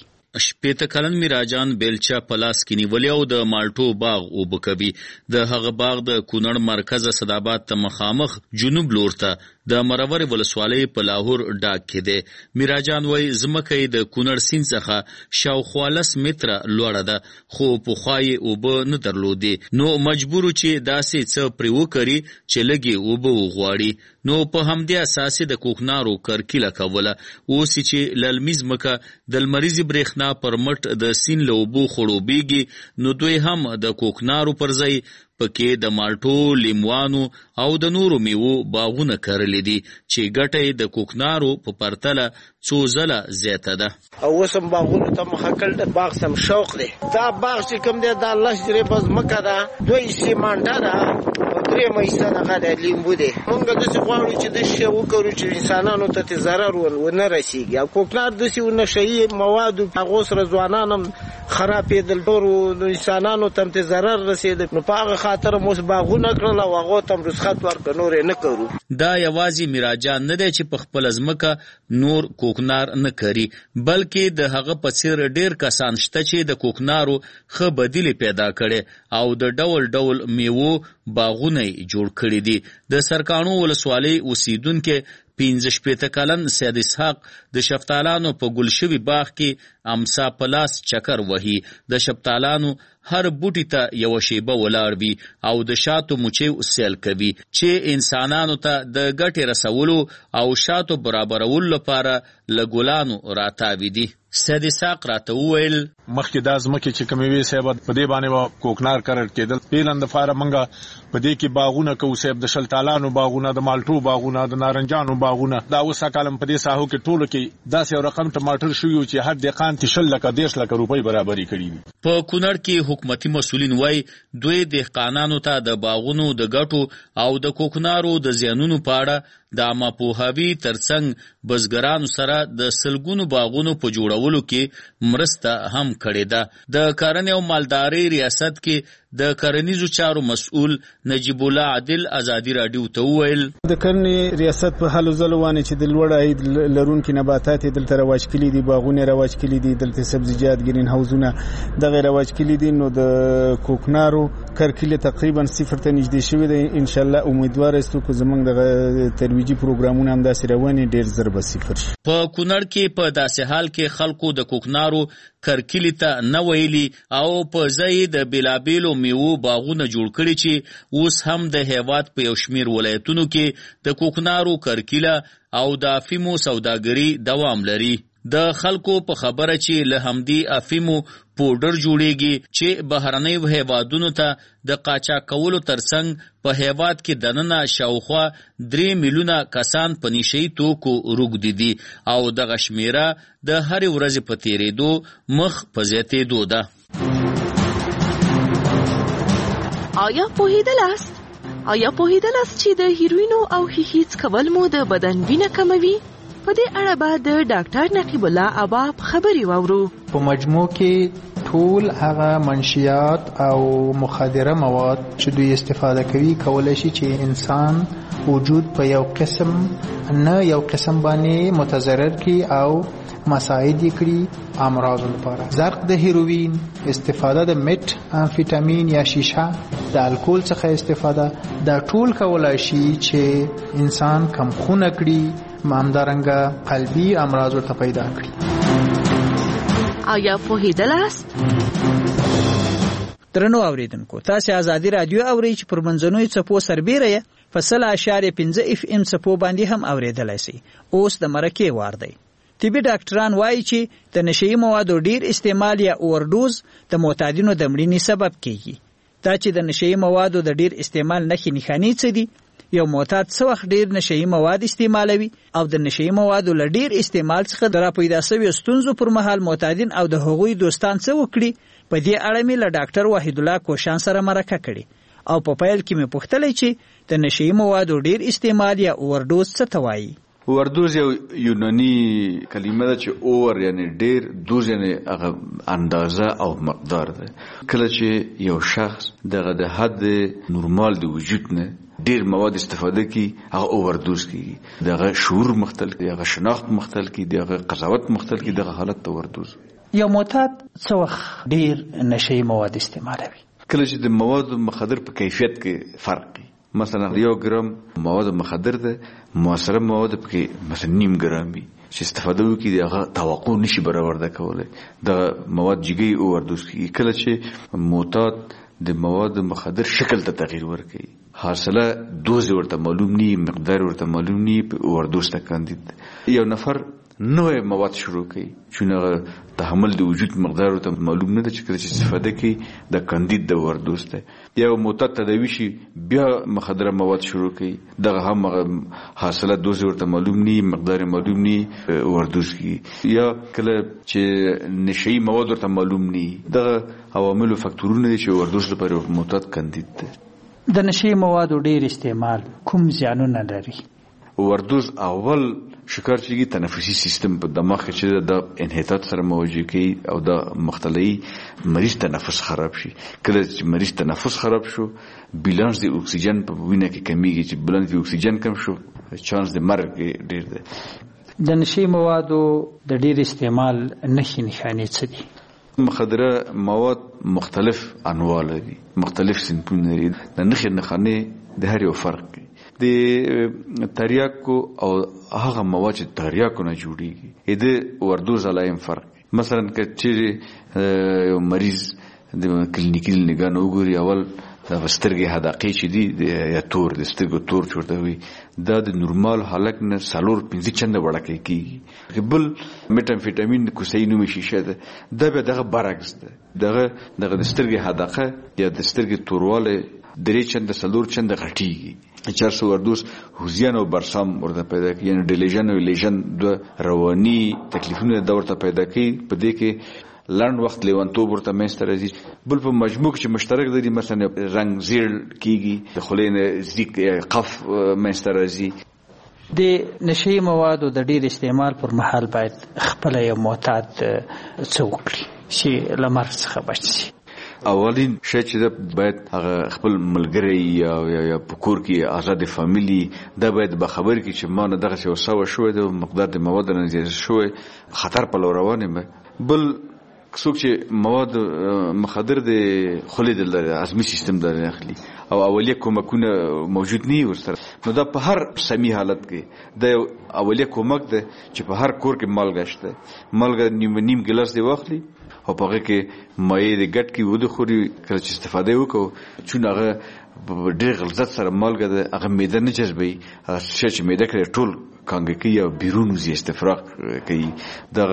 18 کلن میراجان بیلچا پلاس کې نیولې او د مالټو باغ اوبه کوي. د هغه باغ د کونړ مرکز صداباد ته مخامخ جنوب لور ته د مرور ولسوالۍ په لاهور ډاک کې دی. میراجان وایي ځمکه یې د کونړ سیند څخه شاوخوا 10 متره لوړه ده، خو پخوا یې اوبه نه درلودې، نو مجبور چې داسې څه پرې وکړي چې لږې اوبه وغواړي. نو په همدې اساس د کوکنارو کرکیله کوله. اوس چې للمي ځمکه د لمریزې برېښنا پر مټ د سیند له اوبو خړوبېږي، نو دوی هم د کوکنارو پر ځای پکې د مالټو، لیموانو او د نورو میوو باغونه کرلې دي چې ګټه د کوکنارو په پرتله څو ځله زیاته ده. او وسم باغونو ته مخه کړل، باغ سم شوق دی. دا باغ چې کوم دی دا لږ درې بز مکه ده، دوی سیمانټه ده، درې مېسته دغه د لیمبو دی. موږ داسې غواړو چې د شی وکړو چې انسانانو ته ضرر ونه رسیږي. او کوکنار داسې نشئی موادو هغو سره ځوانان هم خرابېدل، ټولو انسانانو ته ضرر رسېده. نو په هغه خاطر موږ باغونه کړل او هغو ته رخصت ورکړو، نور یې نه کوو. دا یوازې میراجان نه دی چې په خپله ځمکه نور کوکنار نه کري، بلکې د هغه په څیر ډیر کسان شته چې د کوکنارو ښه بدیلې پیدا کړي او د ډول ډول میوو باغونه جوړ کړي دي. د سرکانو ولسوالۍ اوسیدونکي 15 کلن سید اسحاق د شفتالانو په ګلشوي باغ کې امسا پلاس چکر وهي. د شفتالانو هر بوټي ته یو شیبه ولاړ وي او د شاتو مچې سیل کوي چې انسانانو ته د ګټې رسولو او شاتو برابرولو لپاره له ګلانو راتاوي دي. سید اسحاق راته وویل مخکې دا ځمکې چې کومې وې صاحب په دې باندې کوکنار کرل کېدل. پیلن دپاره موږ په دې کې باغونه کوو صاحب، د شلتالانو باغونه، د مالټو باغونه، د نارنجانو باغونه. دا اوس کالم په دې ساحو کې ټولو کې داسې یو رقم ټماټر شوي چې هر دهقان ته 10 لکه 10 لکه روپۍ برابري کړي دي. په کونړ کې حکومتي مسؤلین وایي دوی دهقانانو ته د باغونو د ګټو او د کوکنارو د زیانونو په اړه د عامه پوهاوي ترڅنګ بزګرانو سره د سلګونو باغونو په جوړولو کې مرسته هم کړې ده. د کرنې او مالدارۍ ریاست کې د کرنیزو چارو مسؤل نجیب الله عادل ازادي راډیو ته وویل د کرنې ریاست په حالو ځلو باندې چې د لوړ عاید لرونکي نباتات دلته رواج کړي دي، باغونه رواج کړي دي، دلته سبزیجات ګرین هاوزونه دغه رواج کړي دي. نو د کوکنارو کرکیله تقریبا 0 ته نږدې شوې ده. ان شاء الله امیدوار یاستو چې زمونږ د ترویجي پروګرامونه هم داسې رواني ډیر زر به 0 شي. په کونړ کې په داسې حال کې خلکو د کوکنارو کرکیلې ته نه ویلي او په ځای د بیلابیلو میوو باغونه جوړ کړي چې اوس هم د هیواد په یو شمیر ولایتونو کې د کوکنارو کرکیله او د افیمو سوداګري دوام لري. د خلکو په خبره چې له همدی افیمو پودر جوړیږي چې بهرنۍ هیوادونو ته د قاچاق کولو ترڅنګ په هیواد کې دننه شاوخوا 3 میلیونه کسان په نشئی توکو روږدي دي او دغه شمیره د هر ورځې په تیریدو مخ په زیاتېدو ده. آیا پوهیدلاست چې د هیروینو او هیڅ کول مو د بدن وینه کموي؟ په دې اړه به د ډاکټر نقیب الله اباب خبري واورو. په مجموع کې ټول هغه منشیات او مخدره مواد چې دوی استفاده کوي کولای شي چې انسان وجود په یو قسم باندې متضرر کی او مساعد کړي امراض لپاره. زرق د هیروین، استفاده د میت امفیتامین یا شیشه، د الکول څخه استفاده، دا ټول کولای شي چې انسان کم خونه کړي، همدارنګه قلبي امراض ورته پیدا کړي. آیا پوهیدلاست؟ درنو اوریدونکو، تاسو ازادي رادیو اورئ چې پر منځنوي څپو سربېره په 0.5 FM څپو باندې هم اوریدلای شئ. اوس د مرکې وار دی. طبي ډاکټران وایي چې د نشهیي موادو ډیر استعمال یا اوورډوز د معتادینو د مړینې سبب کیږي. دا چې د نشهیي موادو د ډیر استعمال نښې څه دي؟ یو معتاد څه وخت ډیر نشهیي مواد استعمالوي او د نشهیي موادو له ډیر استعمال څخه د راپیدا شویو ستونزو پر مهال معتادین او د هغوی دوستان څه وکړي؟ په دې اړه مې له ډاکټر وحید الله کوشان سره مرکه کړې او په پیل کې مې پوښتلې چې د نشهیي موادو ډیر استعمال یا اوورډوز څه ته وایي. اوورډوز یو یوناني کلمه ده چې اوور یعنی ډیر، دوز یعنی هغه اندازه او مقدار ده. کله چې یو شخص دغه د حد نورمال د وجود نه ډیر مواد استفاده کی، هغه اوورډوز کیږي. دغه شعور مختل کی، هغه شناخت مختل کی، دغه قضاوت مختل کی، دغه حالت اوورډوز. یو معتاد څه وخت ډیر نشهیي مواد استعمالوي؟ کله چې د مواد مخدر په کیفیت کې فرق وي. مثلا 1 ګرام مواد مخدر ده، موثره مواد پکې مثلا 0.5 ګرام وي چې استفاده وکړي، دغه توقع نشي برابر کولای. د مواد جګي اوورډوز کیږي. کله چې معتاد د مواد مخدر شکل ته تغییر ورکړي، حاصله دوز ورته معلوم ني، مقدار ورته معلوم ني، په اوورډوز ته کاندید. یو نفر نوې مواد شروع کوي چې تحمل د وجود مقدار ورته معلوم نه ده، چې کله چې استفاده کوي د کاندید د اوورډوز ته. یو معتاد تداوی شي بیا مخدره مواد شروع کوي، دغه هم حاصله دوز ورته معلوم ني، مقدار معلوم ني، اوورډوز کیږي. یا کله چې نشهیي مواد ورته معلوم ني، دغه عوامل او فاکتورونه دي چې اوورډوز لپاره معتاد کاندید ده. د نشهیي موادو ډیر استعمال کوم زیانونه لري؟ اوورډوز اول شکار چیږي تنفسي سیستم په دماغ کې چې د انحطاط سره مواجه کوي او د مختلفي مریض تنفس خراب شي. کله چې مریض تنفس خراب شو، بیلانس د اکسیجن په وینه کې کمیږي. چې بیلانس د اکسیجن کم شو، چانس د مرګ ډیر دی. د نشهیي موادو د ډیر استعمال نښې څه دي؟ مخدره مواد مختلف انواع لري، مختلف صنفونه لري. د نښې د هر یو فرق کوي. د تریاکو او هغه مواد چې تریاکو نه جوړیږي، د اوورډوز علایم فرق. مثلا چې یو مریض د کلینیکي نگاه نه وګوري، اول د سترګې حداقې چې دي یا تور د سترګو تور چورته وي، دا د نورمال حالت نه 4-5 چنده وړاکې کیږي. بل میټامفیټامین کوساین نومي شیشه ده، دا به دغه برعکس ده. دغه د سترګې حداقه یا د سترګې تورواله 3 چنده 4 چنده غټیږي. 400 اوورډوز هوزیان او برسام ورته پیدا کوي، یعنی ډیلیژن او لیژن د رواني تکلیفونه د ورته پیدا کوي. په دې کې لنډ وخت لیوانتوب ورته منځته راځي. بل په مجموع کې مشترک دي، مثلا رنگ زیړ کیږي، د خلینو زیک قف منځته راځي. د نشهیي موادو د ډیر استعمال پر مهال باید خپل یو معتاد څه وکړي چې له مرګ څخه بچ شي؟ اولین شی چې باید هغه خپل ملګری یا په کور کې آزاد فامیلی دا باید به خبر کی چې ما نه دغه څه وسو شوې د مقدار د مواد نه زیات شوې، خطر په لور روانه مې. بل څوک چې مواد مخدر د خلید د عصبي سیستم د اخلي او اولیه کومکونه موجود نه ورسره، نو دا په هر سمی حالت کې د اولیه کومک ده چې په هر کور کې مالګه شته، مالګه نیم ګلاس دی واخلي او په هغه کې مایع د ګټ کې ود خوري. کله چې استفاده وکړو چې هغه ډېر غلظت سره مالګه ده، هغه معده نه جذبوي، هغه چې معده کې ټول کانګې یا بیرون وزي استفراغ کوي، دغه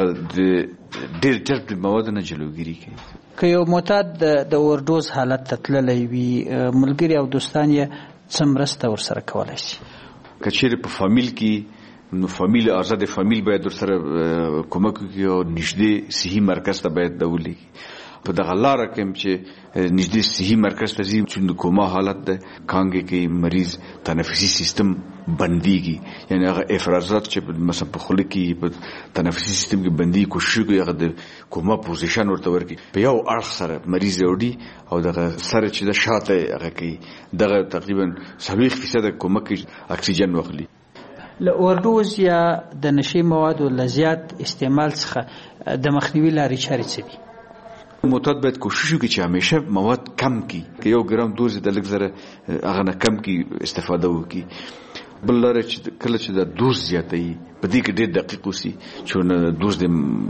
ډېر جذب مواد نه جلوګیری کوي. که یو معتاد د اوورډوز حالت ته تللی وي، ملګري او دوستان یې څه مرسته ورسره کولی شي؟ که چیرې په فامیل کې، نو فامیل آزاد فامیل باید ورسره کومک وکړي او نږدې صحي مرکز ته باید ولېږي. په دغه لاره کې چې نږدې صحي مرکز ته ځي، چې د کوما حالت ده، کانګې کې مریض تنفسي سیستم بنديږي، یعنی هغه افرازات چې مثلا په خوله کې په تنفسي سیستم کې بندي کوشش کوي، هغه د کوما پوزیشن ورته ورکړي، په یو اړخ سره مریض وړي او دغه سره چې د شاته هغه کوي، دغه تقریبا 40% کومک اکسیجن واخلي. له اوورډوز یا د نشي موادو لزیات استعمال څخه د مخنیوي لارې چارې څه دي؟ معتاد باید کوشش وکړي چې همیشه مواد کم کړي، که 1 ګرام دوز د لږ زره هغه نه کم کړي استفاده وکړي. بل لاره چې کله چې د دوز زیاتوي په دې کې ډېر دقیق اوسي چې دوز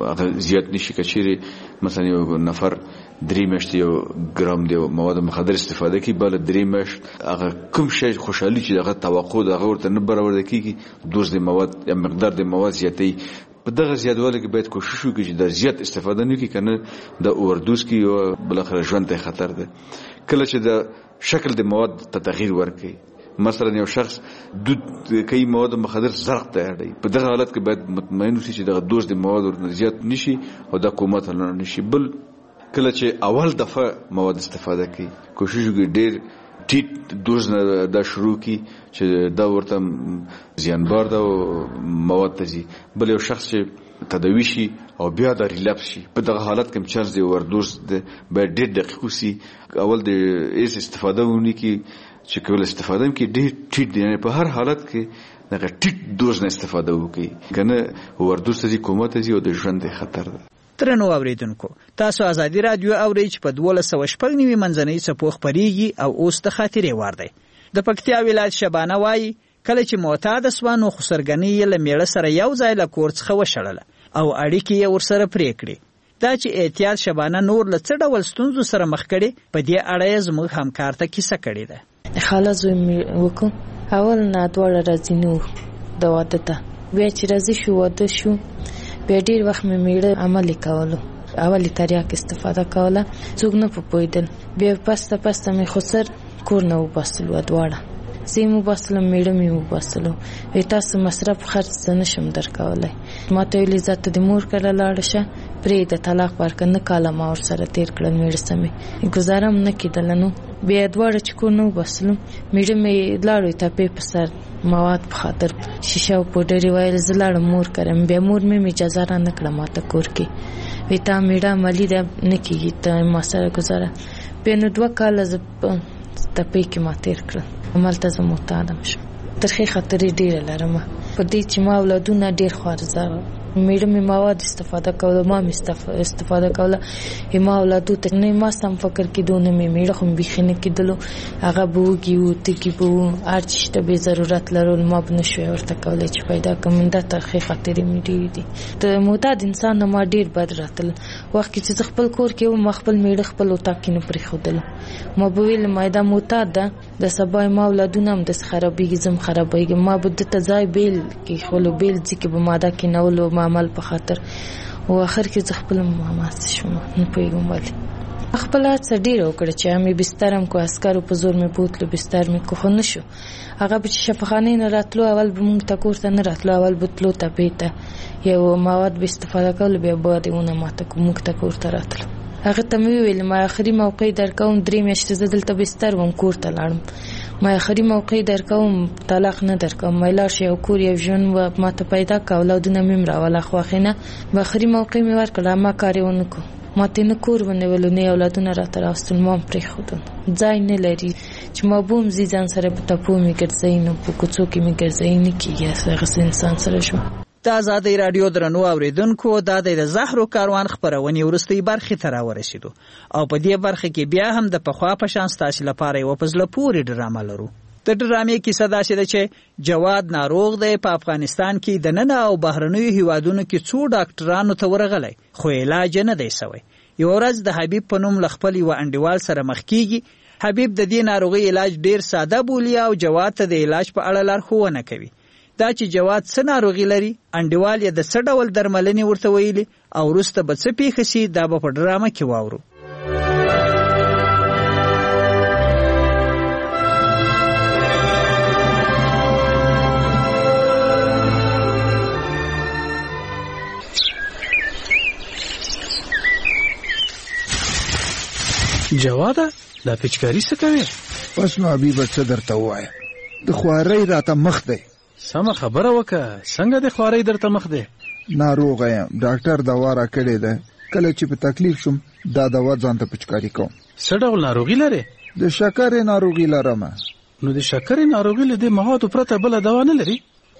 د زیات نشي. که چیرې مثلا یو نفر 3 میاشتې 1 ګرام د مواد مخدر استفاده کوي، بل 3 میاشت هغه کوم شی خوشحالي چې دغه توقع دغه ورته نه برابر کېږي، دوز د مواد یا مقدار د مواد زیاتوي. په دغه زیاتوالی کې باید کوشش وکړي چې د زیات استفاده نه وکړي، کنه د اووردوز کې یو بلخره ژوند ته خطر ده. کله چې د شکل د مواد ته تغییر ورکړي، مثلا یو شخص دود کوي مواد مخدر زرق ته اړي، په دغه حالت کې باید مطمئن اوسي چې دغه دوز د مواد ورنه زیات نشي او د کومت نه نشي. بل کله چې اول دفعه مواد استفاده کوي، کوشش وکړي ډېر ټیټ دوز نه دا شروع کی چې دا ورته زیانبار ده او مواد ته ځي. بل یو شخص چې تداوی شي او بیا دا ریلپس شي، په دغه حالت کې چانس دی اووردوز ده باید ډېر دقیق اوسي. اول د ایس استفاده ونی کی چې کول استفاده کې ډېر ټیټ دی، یعنی په هر حالت کې دغه ټیټ دوز نه استفاده وکړي، کنه اووردوز ته ځي کومه ته ځي او د ژوند خطر ده. ترنو اوریدونکو، تاسو ازادي رادیو اورئ چې په 1290 منځنۍ څپو خپرېږي او اوس د خاطرې وار دی. د پکتیا ولایت شبانه وایي کله چې معتاد سوانو خسرګنۍ یې له میړه سره یو ځای له کور څخه وشړله او اړیکې یې ورسره پرې کړې. دا چې احتیاط شبانه نور له څه ډول ستونزو سره مخ کړي، په دې اړه یې زموږ همکار ته کیسه کړې ده. خاله زوی مې وکړ، اول نه دواړه راځي نو د واده ته، بیا چې راځي شو واده شو، بیا ډېر وخت مې میړه عملي کولو، اولی تریاک استفاده کوله، څوک نه پوهېدل. بیا پسته مې خسر کور نه وباسلو، دواړه زه یې وباسلم، میړه مې وباسلو. وایي تاسو مصرف خرڅ زه نشم درکولی. ما ته ویلې ځه ته د مور کره لاړه شه، پرېږده طلاق ورکړه. نه کاله ما ورسره تېر کړل، میړه سمې ګزاره م نه کېدله. نو بیا دواړه چې کور نه وباسلم، میړه مې لاړو تپې په سر مواد په خاطر شیشه او پوډر یې ویل زه لاړم مور کرم. بیا مور مې اجازه را نه کړه ما ته کور کې، وایي تا میړه عملي ده نه کېږي ته ما سره ګزاره. بیا نو 2 کاله زه تپې کې ما تېر کړل، همالته زه معتاده شوم. ترخې خاطرې ډېره لرم په دې چې ما اولادونه ډېر خوارزه، میړه مې مواد استفاده کوله، ما مې استفاده کوله. ما اولادو ته نه ما سم فکر کېدو، نه مې میړه خو بیخي نه کېدلو، هغه به وږي وو تږي به وو، هر چې شته بې ضرورت لرل ما به نه شوی ورته کولی چې پیدا کړم. دا ترخې خاطرې مې ډېرې دي. د معتاد انسان نه ما ډېر بد راتل. وخت کې چې زه خپل کور کې وم، ما خپل میړه خپل اتاق کې نه پرېښودلو. ما به ویل ما دا معتاد ده، د سبا ما اولادونه هم داسې خرابېږي، زه هم خرابېږم. ما به ده ته ځای بیل کېښولو، بیل ځای کې به ما دا کېنولو عمل په خاطر. او اخر کې زه خپل ماماسې شوم، نه پوهېږم ولې. خپل هڅه ډېره وکړه چې مې بستر هم کو، عسکرو په زور مې بوتلو، بستر مې کو، خو نه شو. هغه به چې شفاخانې نه راتلو، اول به موږ ته کور ته نه راتلو، اول به تلو تپې ته، یو مواد به استفاده کولو، بیا به دې ونه ماته موږ ته کور ته راتلو. هغه ته مې وویل ما آخري موقع درکوم، 3 میاشتې زه دلته بستر وم، کور ته لاړم. ما آخري موقع درکوم، طلاق نه درکوم، ما لاړ شي یو کور یو ژوند و ما ته پیدا که، اولادونه مې هم راوله، خو اخینه به آخري موقع مې ورکړه، ما کار یې ونه کړو. ما ته نه کور ونیولو نه اولادونه راته راوستل، ما هم پرېښودل. ځای نه لري چې ما به هم ځي ځان سره په تپو مې ګرځوي، نو په کوڅو کې مې ګرځوي نه کېږي، هغسې انسان سره شو. د ازادۍ رادیو درنو اوریدونکو، دا د زهرو کاروان خپرونې وروستۍ برخې ته راورسېدو او په دې برخه کې بیا هم د پخوا په شان ستاسې لپاره یوه په زړه پورې ډرامه لرو. د ډرامې کیسه داسې ده چې جواد ناروغ دی، په افغانستان کې دننه او بهرنیو هیوادونو کې څو ډاکټرانو ته ورغلی، خو علاج نه دی سوی. یوه ورځ د حبیب په نوم له خپل یوه انډیوال سره مخ کېږي. حبیب د دې ناروغۍ علاج ډېر ساده بولي او جواد ته د علاج په اړه لارښوونه کوي. دا چې جواد څه ناروغي لري، انډیوال یې د څه ډول درملنې ورته ویلي او وروسته به څه پیښه شي، دا به په ډرامه کې واورو. جواده دا پچکاری څه کوي؟ بس نو حبیبه څه درته ووایم، د خوارۍ راته مخ دی. سمه خبره وکړه، څنګه د خوارۍ درته مخ دی؟ ناروغه یم، ډاکټر دوا را کړې ده، کله چې په تکلیف شم دا دوا ځان ته پچکاري کوم. څه ډول ناروغي لرې؟ د شکرې ناروغي لرم. نو د شکرې ناروغي له دې موادو پرته بله دوا نه لري؟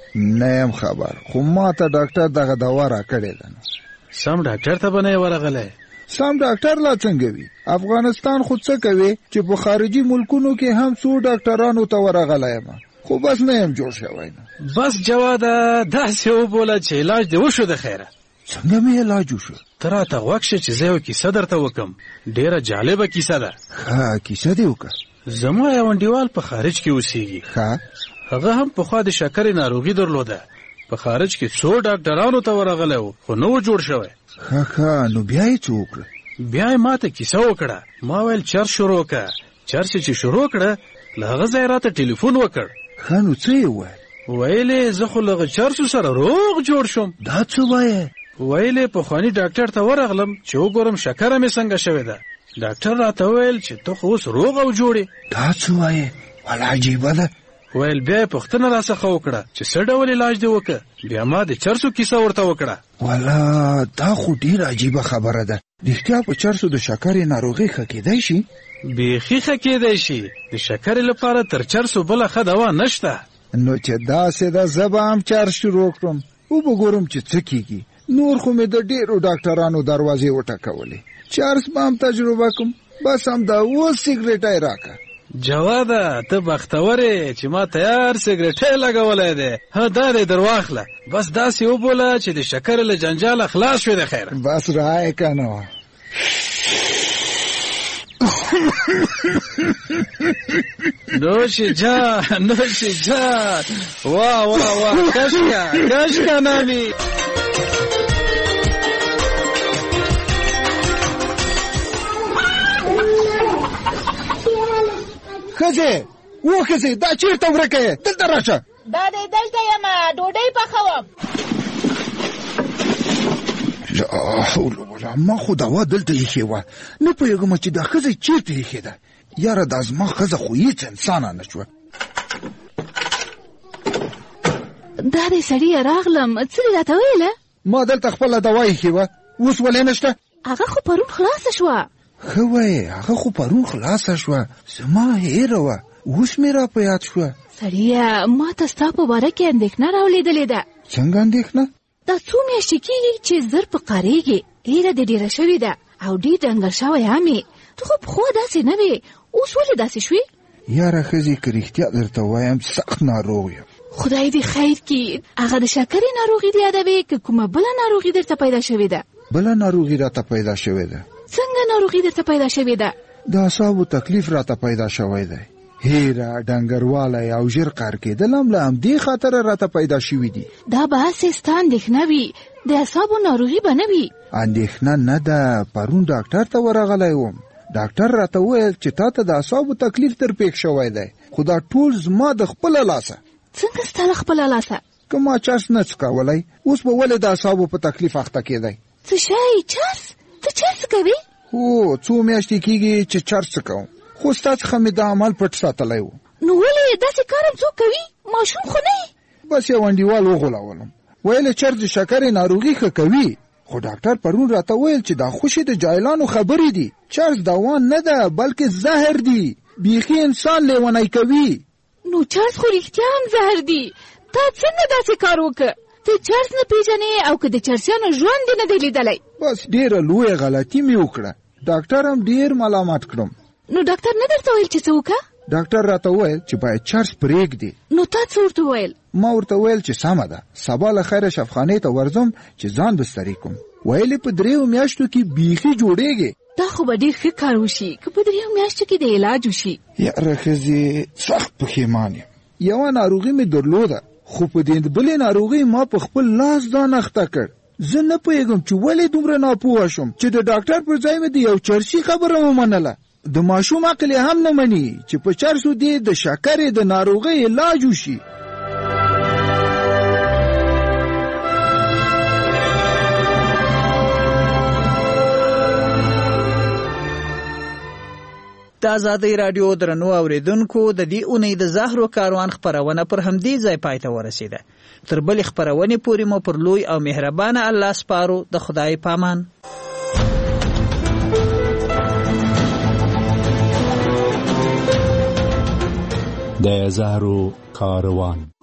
نه خبر، خو ما ته ډاکټر دغه دوا را کړې ده. سم ډاکټر ته بنه ورغله. سم ډاکټر لا څنګه وي؟ افغانستان خود څه کوي چې په خارجي ملکونو کې هم څو ډاکټرانو ته ورغله یم، خو بس نه يم جوړ شوی نه. بس جواد داسې وبوله چې علاج دې وشو د خیره. څنګه مې علاج وشو؟ ته راته غوښه چې زه یو کیسه درته وکم، ډیره جالبه کیسه ده. ها کیسه دې وکړه. زما یو انډیوال په خارج کې اوسېږي. هغه هم په خوا د شکرې ناروغي درلوده. په خارج کې څو ډاکټرانو ته ورغلی و خو نه و جوړ شوی. نو بیا یې څه وکړه؟ بیا یې ماته کیسه وکړه. ما ویل چرس شروع کړه. چرس چې شروع کړه له هغه ځای راته ټلیفون وکړ. نو څه یې وویل؟ ویلې زه خو له چرسو سره روغ جوړ شوم. دا څه وایې؟ ویلې پخواني ډاکټر ته ورغلم چې وګورم شکره مې څنګه شوې ده. ډاکټر راته ویل چې ته خو اوس روغ او جوړې. دا څه وایې؟ والا عجیبه ده. ویل بیا یې پوښتنه راڅخه وکړه چې څه ډول علاج دې وکړه. بیا ما د چرسو کیسه ورته وکړه. والا دا خو ډېره عجیبه خبره ده. رښتیا په چرسو د شکرې ناروغي ښه کېدی شي؟ بیخي ښه کېدی شي. د شکرې لپاره تر چرسو بله ښه دوا نشته. نو چې داسې ده زه به هم چرس شروع کړم، وبګورم چې څه کېږي. نور خو مې د ډېرو ډاکټرانو دروازې وټکولې، چرس به هم تجربه کړم. بس هم دا اوس سګرټی راکړه. جواده ته بختور یې چې ما تیار سګرټی لګولی دی. ها دا دی در واخله. بس داسې وبوله چې د شکرې له جنجاله خلاص شوې د خیره. بس رایې که نه نوش جان نوش جان. واه واه واه کشکا نامی. ښځې وښځې دا چېرته ورکه یې؟ دلته راشه. دا دی دلته یم، ډوډۍ پخوم. لا حول ولا ما خو دوا دلته ایښې وه، نه پوهېږم چې دا ښځه چېرته ایښې ده. یاره دا زما ښځه خو هېڅ انسانه نه شوه. دا دی سړیه راغلم، څه دې راته ویله؟ ما دلته خپله دوا ایښې وه، اوس ولې نشته؟ هغه خو پرون خلاصه شوه. ښه وایې، هغه خو پرون خلاصه شوه، زما هېره وه، اوس مې را په یاد شوه. سړیه ما ته ستا په باره کې اندېښنه راولیدلې ده. څنګه اندېښنه؟ دا څو میاشتې کېږي چې زر په قارېږي، ډېره دې ډېره شوې ده او ډېر ډنګر شوی هم یې. ته خو پخوا داسې نه وې، اوس ولې داسې شوې؟ یاره ښځې که رښتیا درته وایم سخت ناروغ یم. خدای دې خیر کړي. هغه د شکرې ناروغي دې یادوې که کومه بله ناروغي درته پیدا شوې ده؟ بله ناروغي راته پیدا شوې ده. څنګه ناروغي درته پیدا شوې ده؟ د اعصابو تکلیف راته پیدا شوی دی. هیره، ډنګروالی او ژر قهر کېدل هم له همدې خاطره راته پیدا شوي دي. دا به هسې ستا اندېښنه وي، د اعصابو ناروغي به نه وي. اندېښنه نه ده، پرون ډاکټر ته ورغلی وم. ډاکټر راته وویل چې تا ته د اعصابو تکلیف در پېښ شوی دی، خو دا ټول زما د خپله لاسه. څنګه ستا له خپله لاسه؟ که ما چرس نه څکولی، اوس به ولې د اعصابو په تکلیف اخته کېدی؟ څه شی؟ چرس؟ ته چرس کوې؟ هو، څو میاشتې کېږي چې چرس څکوم، خو ستا څخه مې دا عمل پټ ساتلی و. نو ولې داسې کار هم څوک کوي؟ ماشوم خو نه یې؟ بس یو انډیوال وغولولم، ویل چرس د شکرې ناروغي ښه کوي، خو ډاکټر پرون راته ویل چې دا خوشې د جاهلانو خبرې دي. چرس دوا نه ده بلکې زهر دی، بیخي انسان لیونی کوي. نو چرس خو رښتیا هم زهر دی. تا څنګه داسې کار وکړه؟ ته چرس نه پیژنې او که د چرسیانو ژوند دې نه دی لیدلی؟ بس ډېره لویه غلطي مې وکړه. ډاکټر هم ډېر ملامت کړم. نو ډاکټر نه درته ویل چې څه وکړه؟ ډاکټر راته ویل چې باید چرس پرېږدي. نو تا څه ورته ویل؟ ما ورته ویل چې سمه ده، سبا له خیره شفخانې ته ورځم چې ځان بستري کوم. ویلې په 3 میاشتو کې بیخي جوړېږي. دا خو به ډېر ښه کار وشي که په 3 میاشتو کې د علاج وشي. یاره ښځې سخت پښیمان یم. یوه ناروغي مې درلوده، خو په دې بلې ناروغۍ ما په خپل لاس ځان اخته کړ. زه نه پوهېږم چې ولې دومره ناپوه شم چې د ډاکټر پر ځای مې د یو چرسي خبره ومنله. د ماشوم عقل هم نه مني چې په چرسو دې د شکرې د ناروغۍ علاج وشي. د آزادۍ راډیو درنو اوریدونکو، د دې اونۍ د زهرو کاروان خپرونه پر همدې ځای پای ته ورسېده. تر بلې خپرونې پورې مو پر لوی او مهربانه الله سپارو. د خدای پامان. د زهرو کاروان.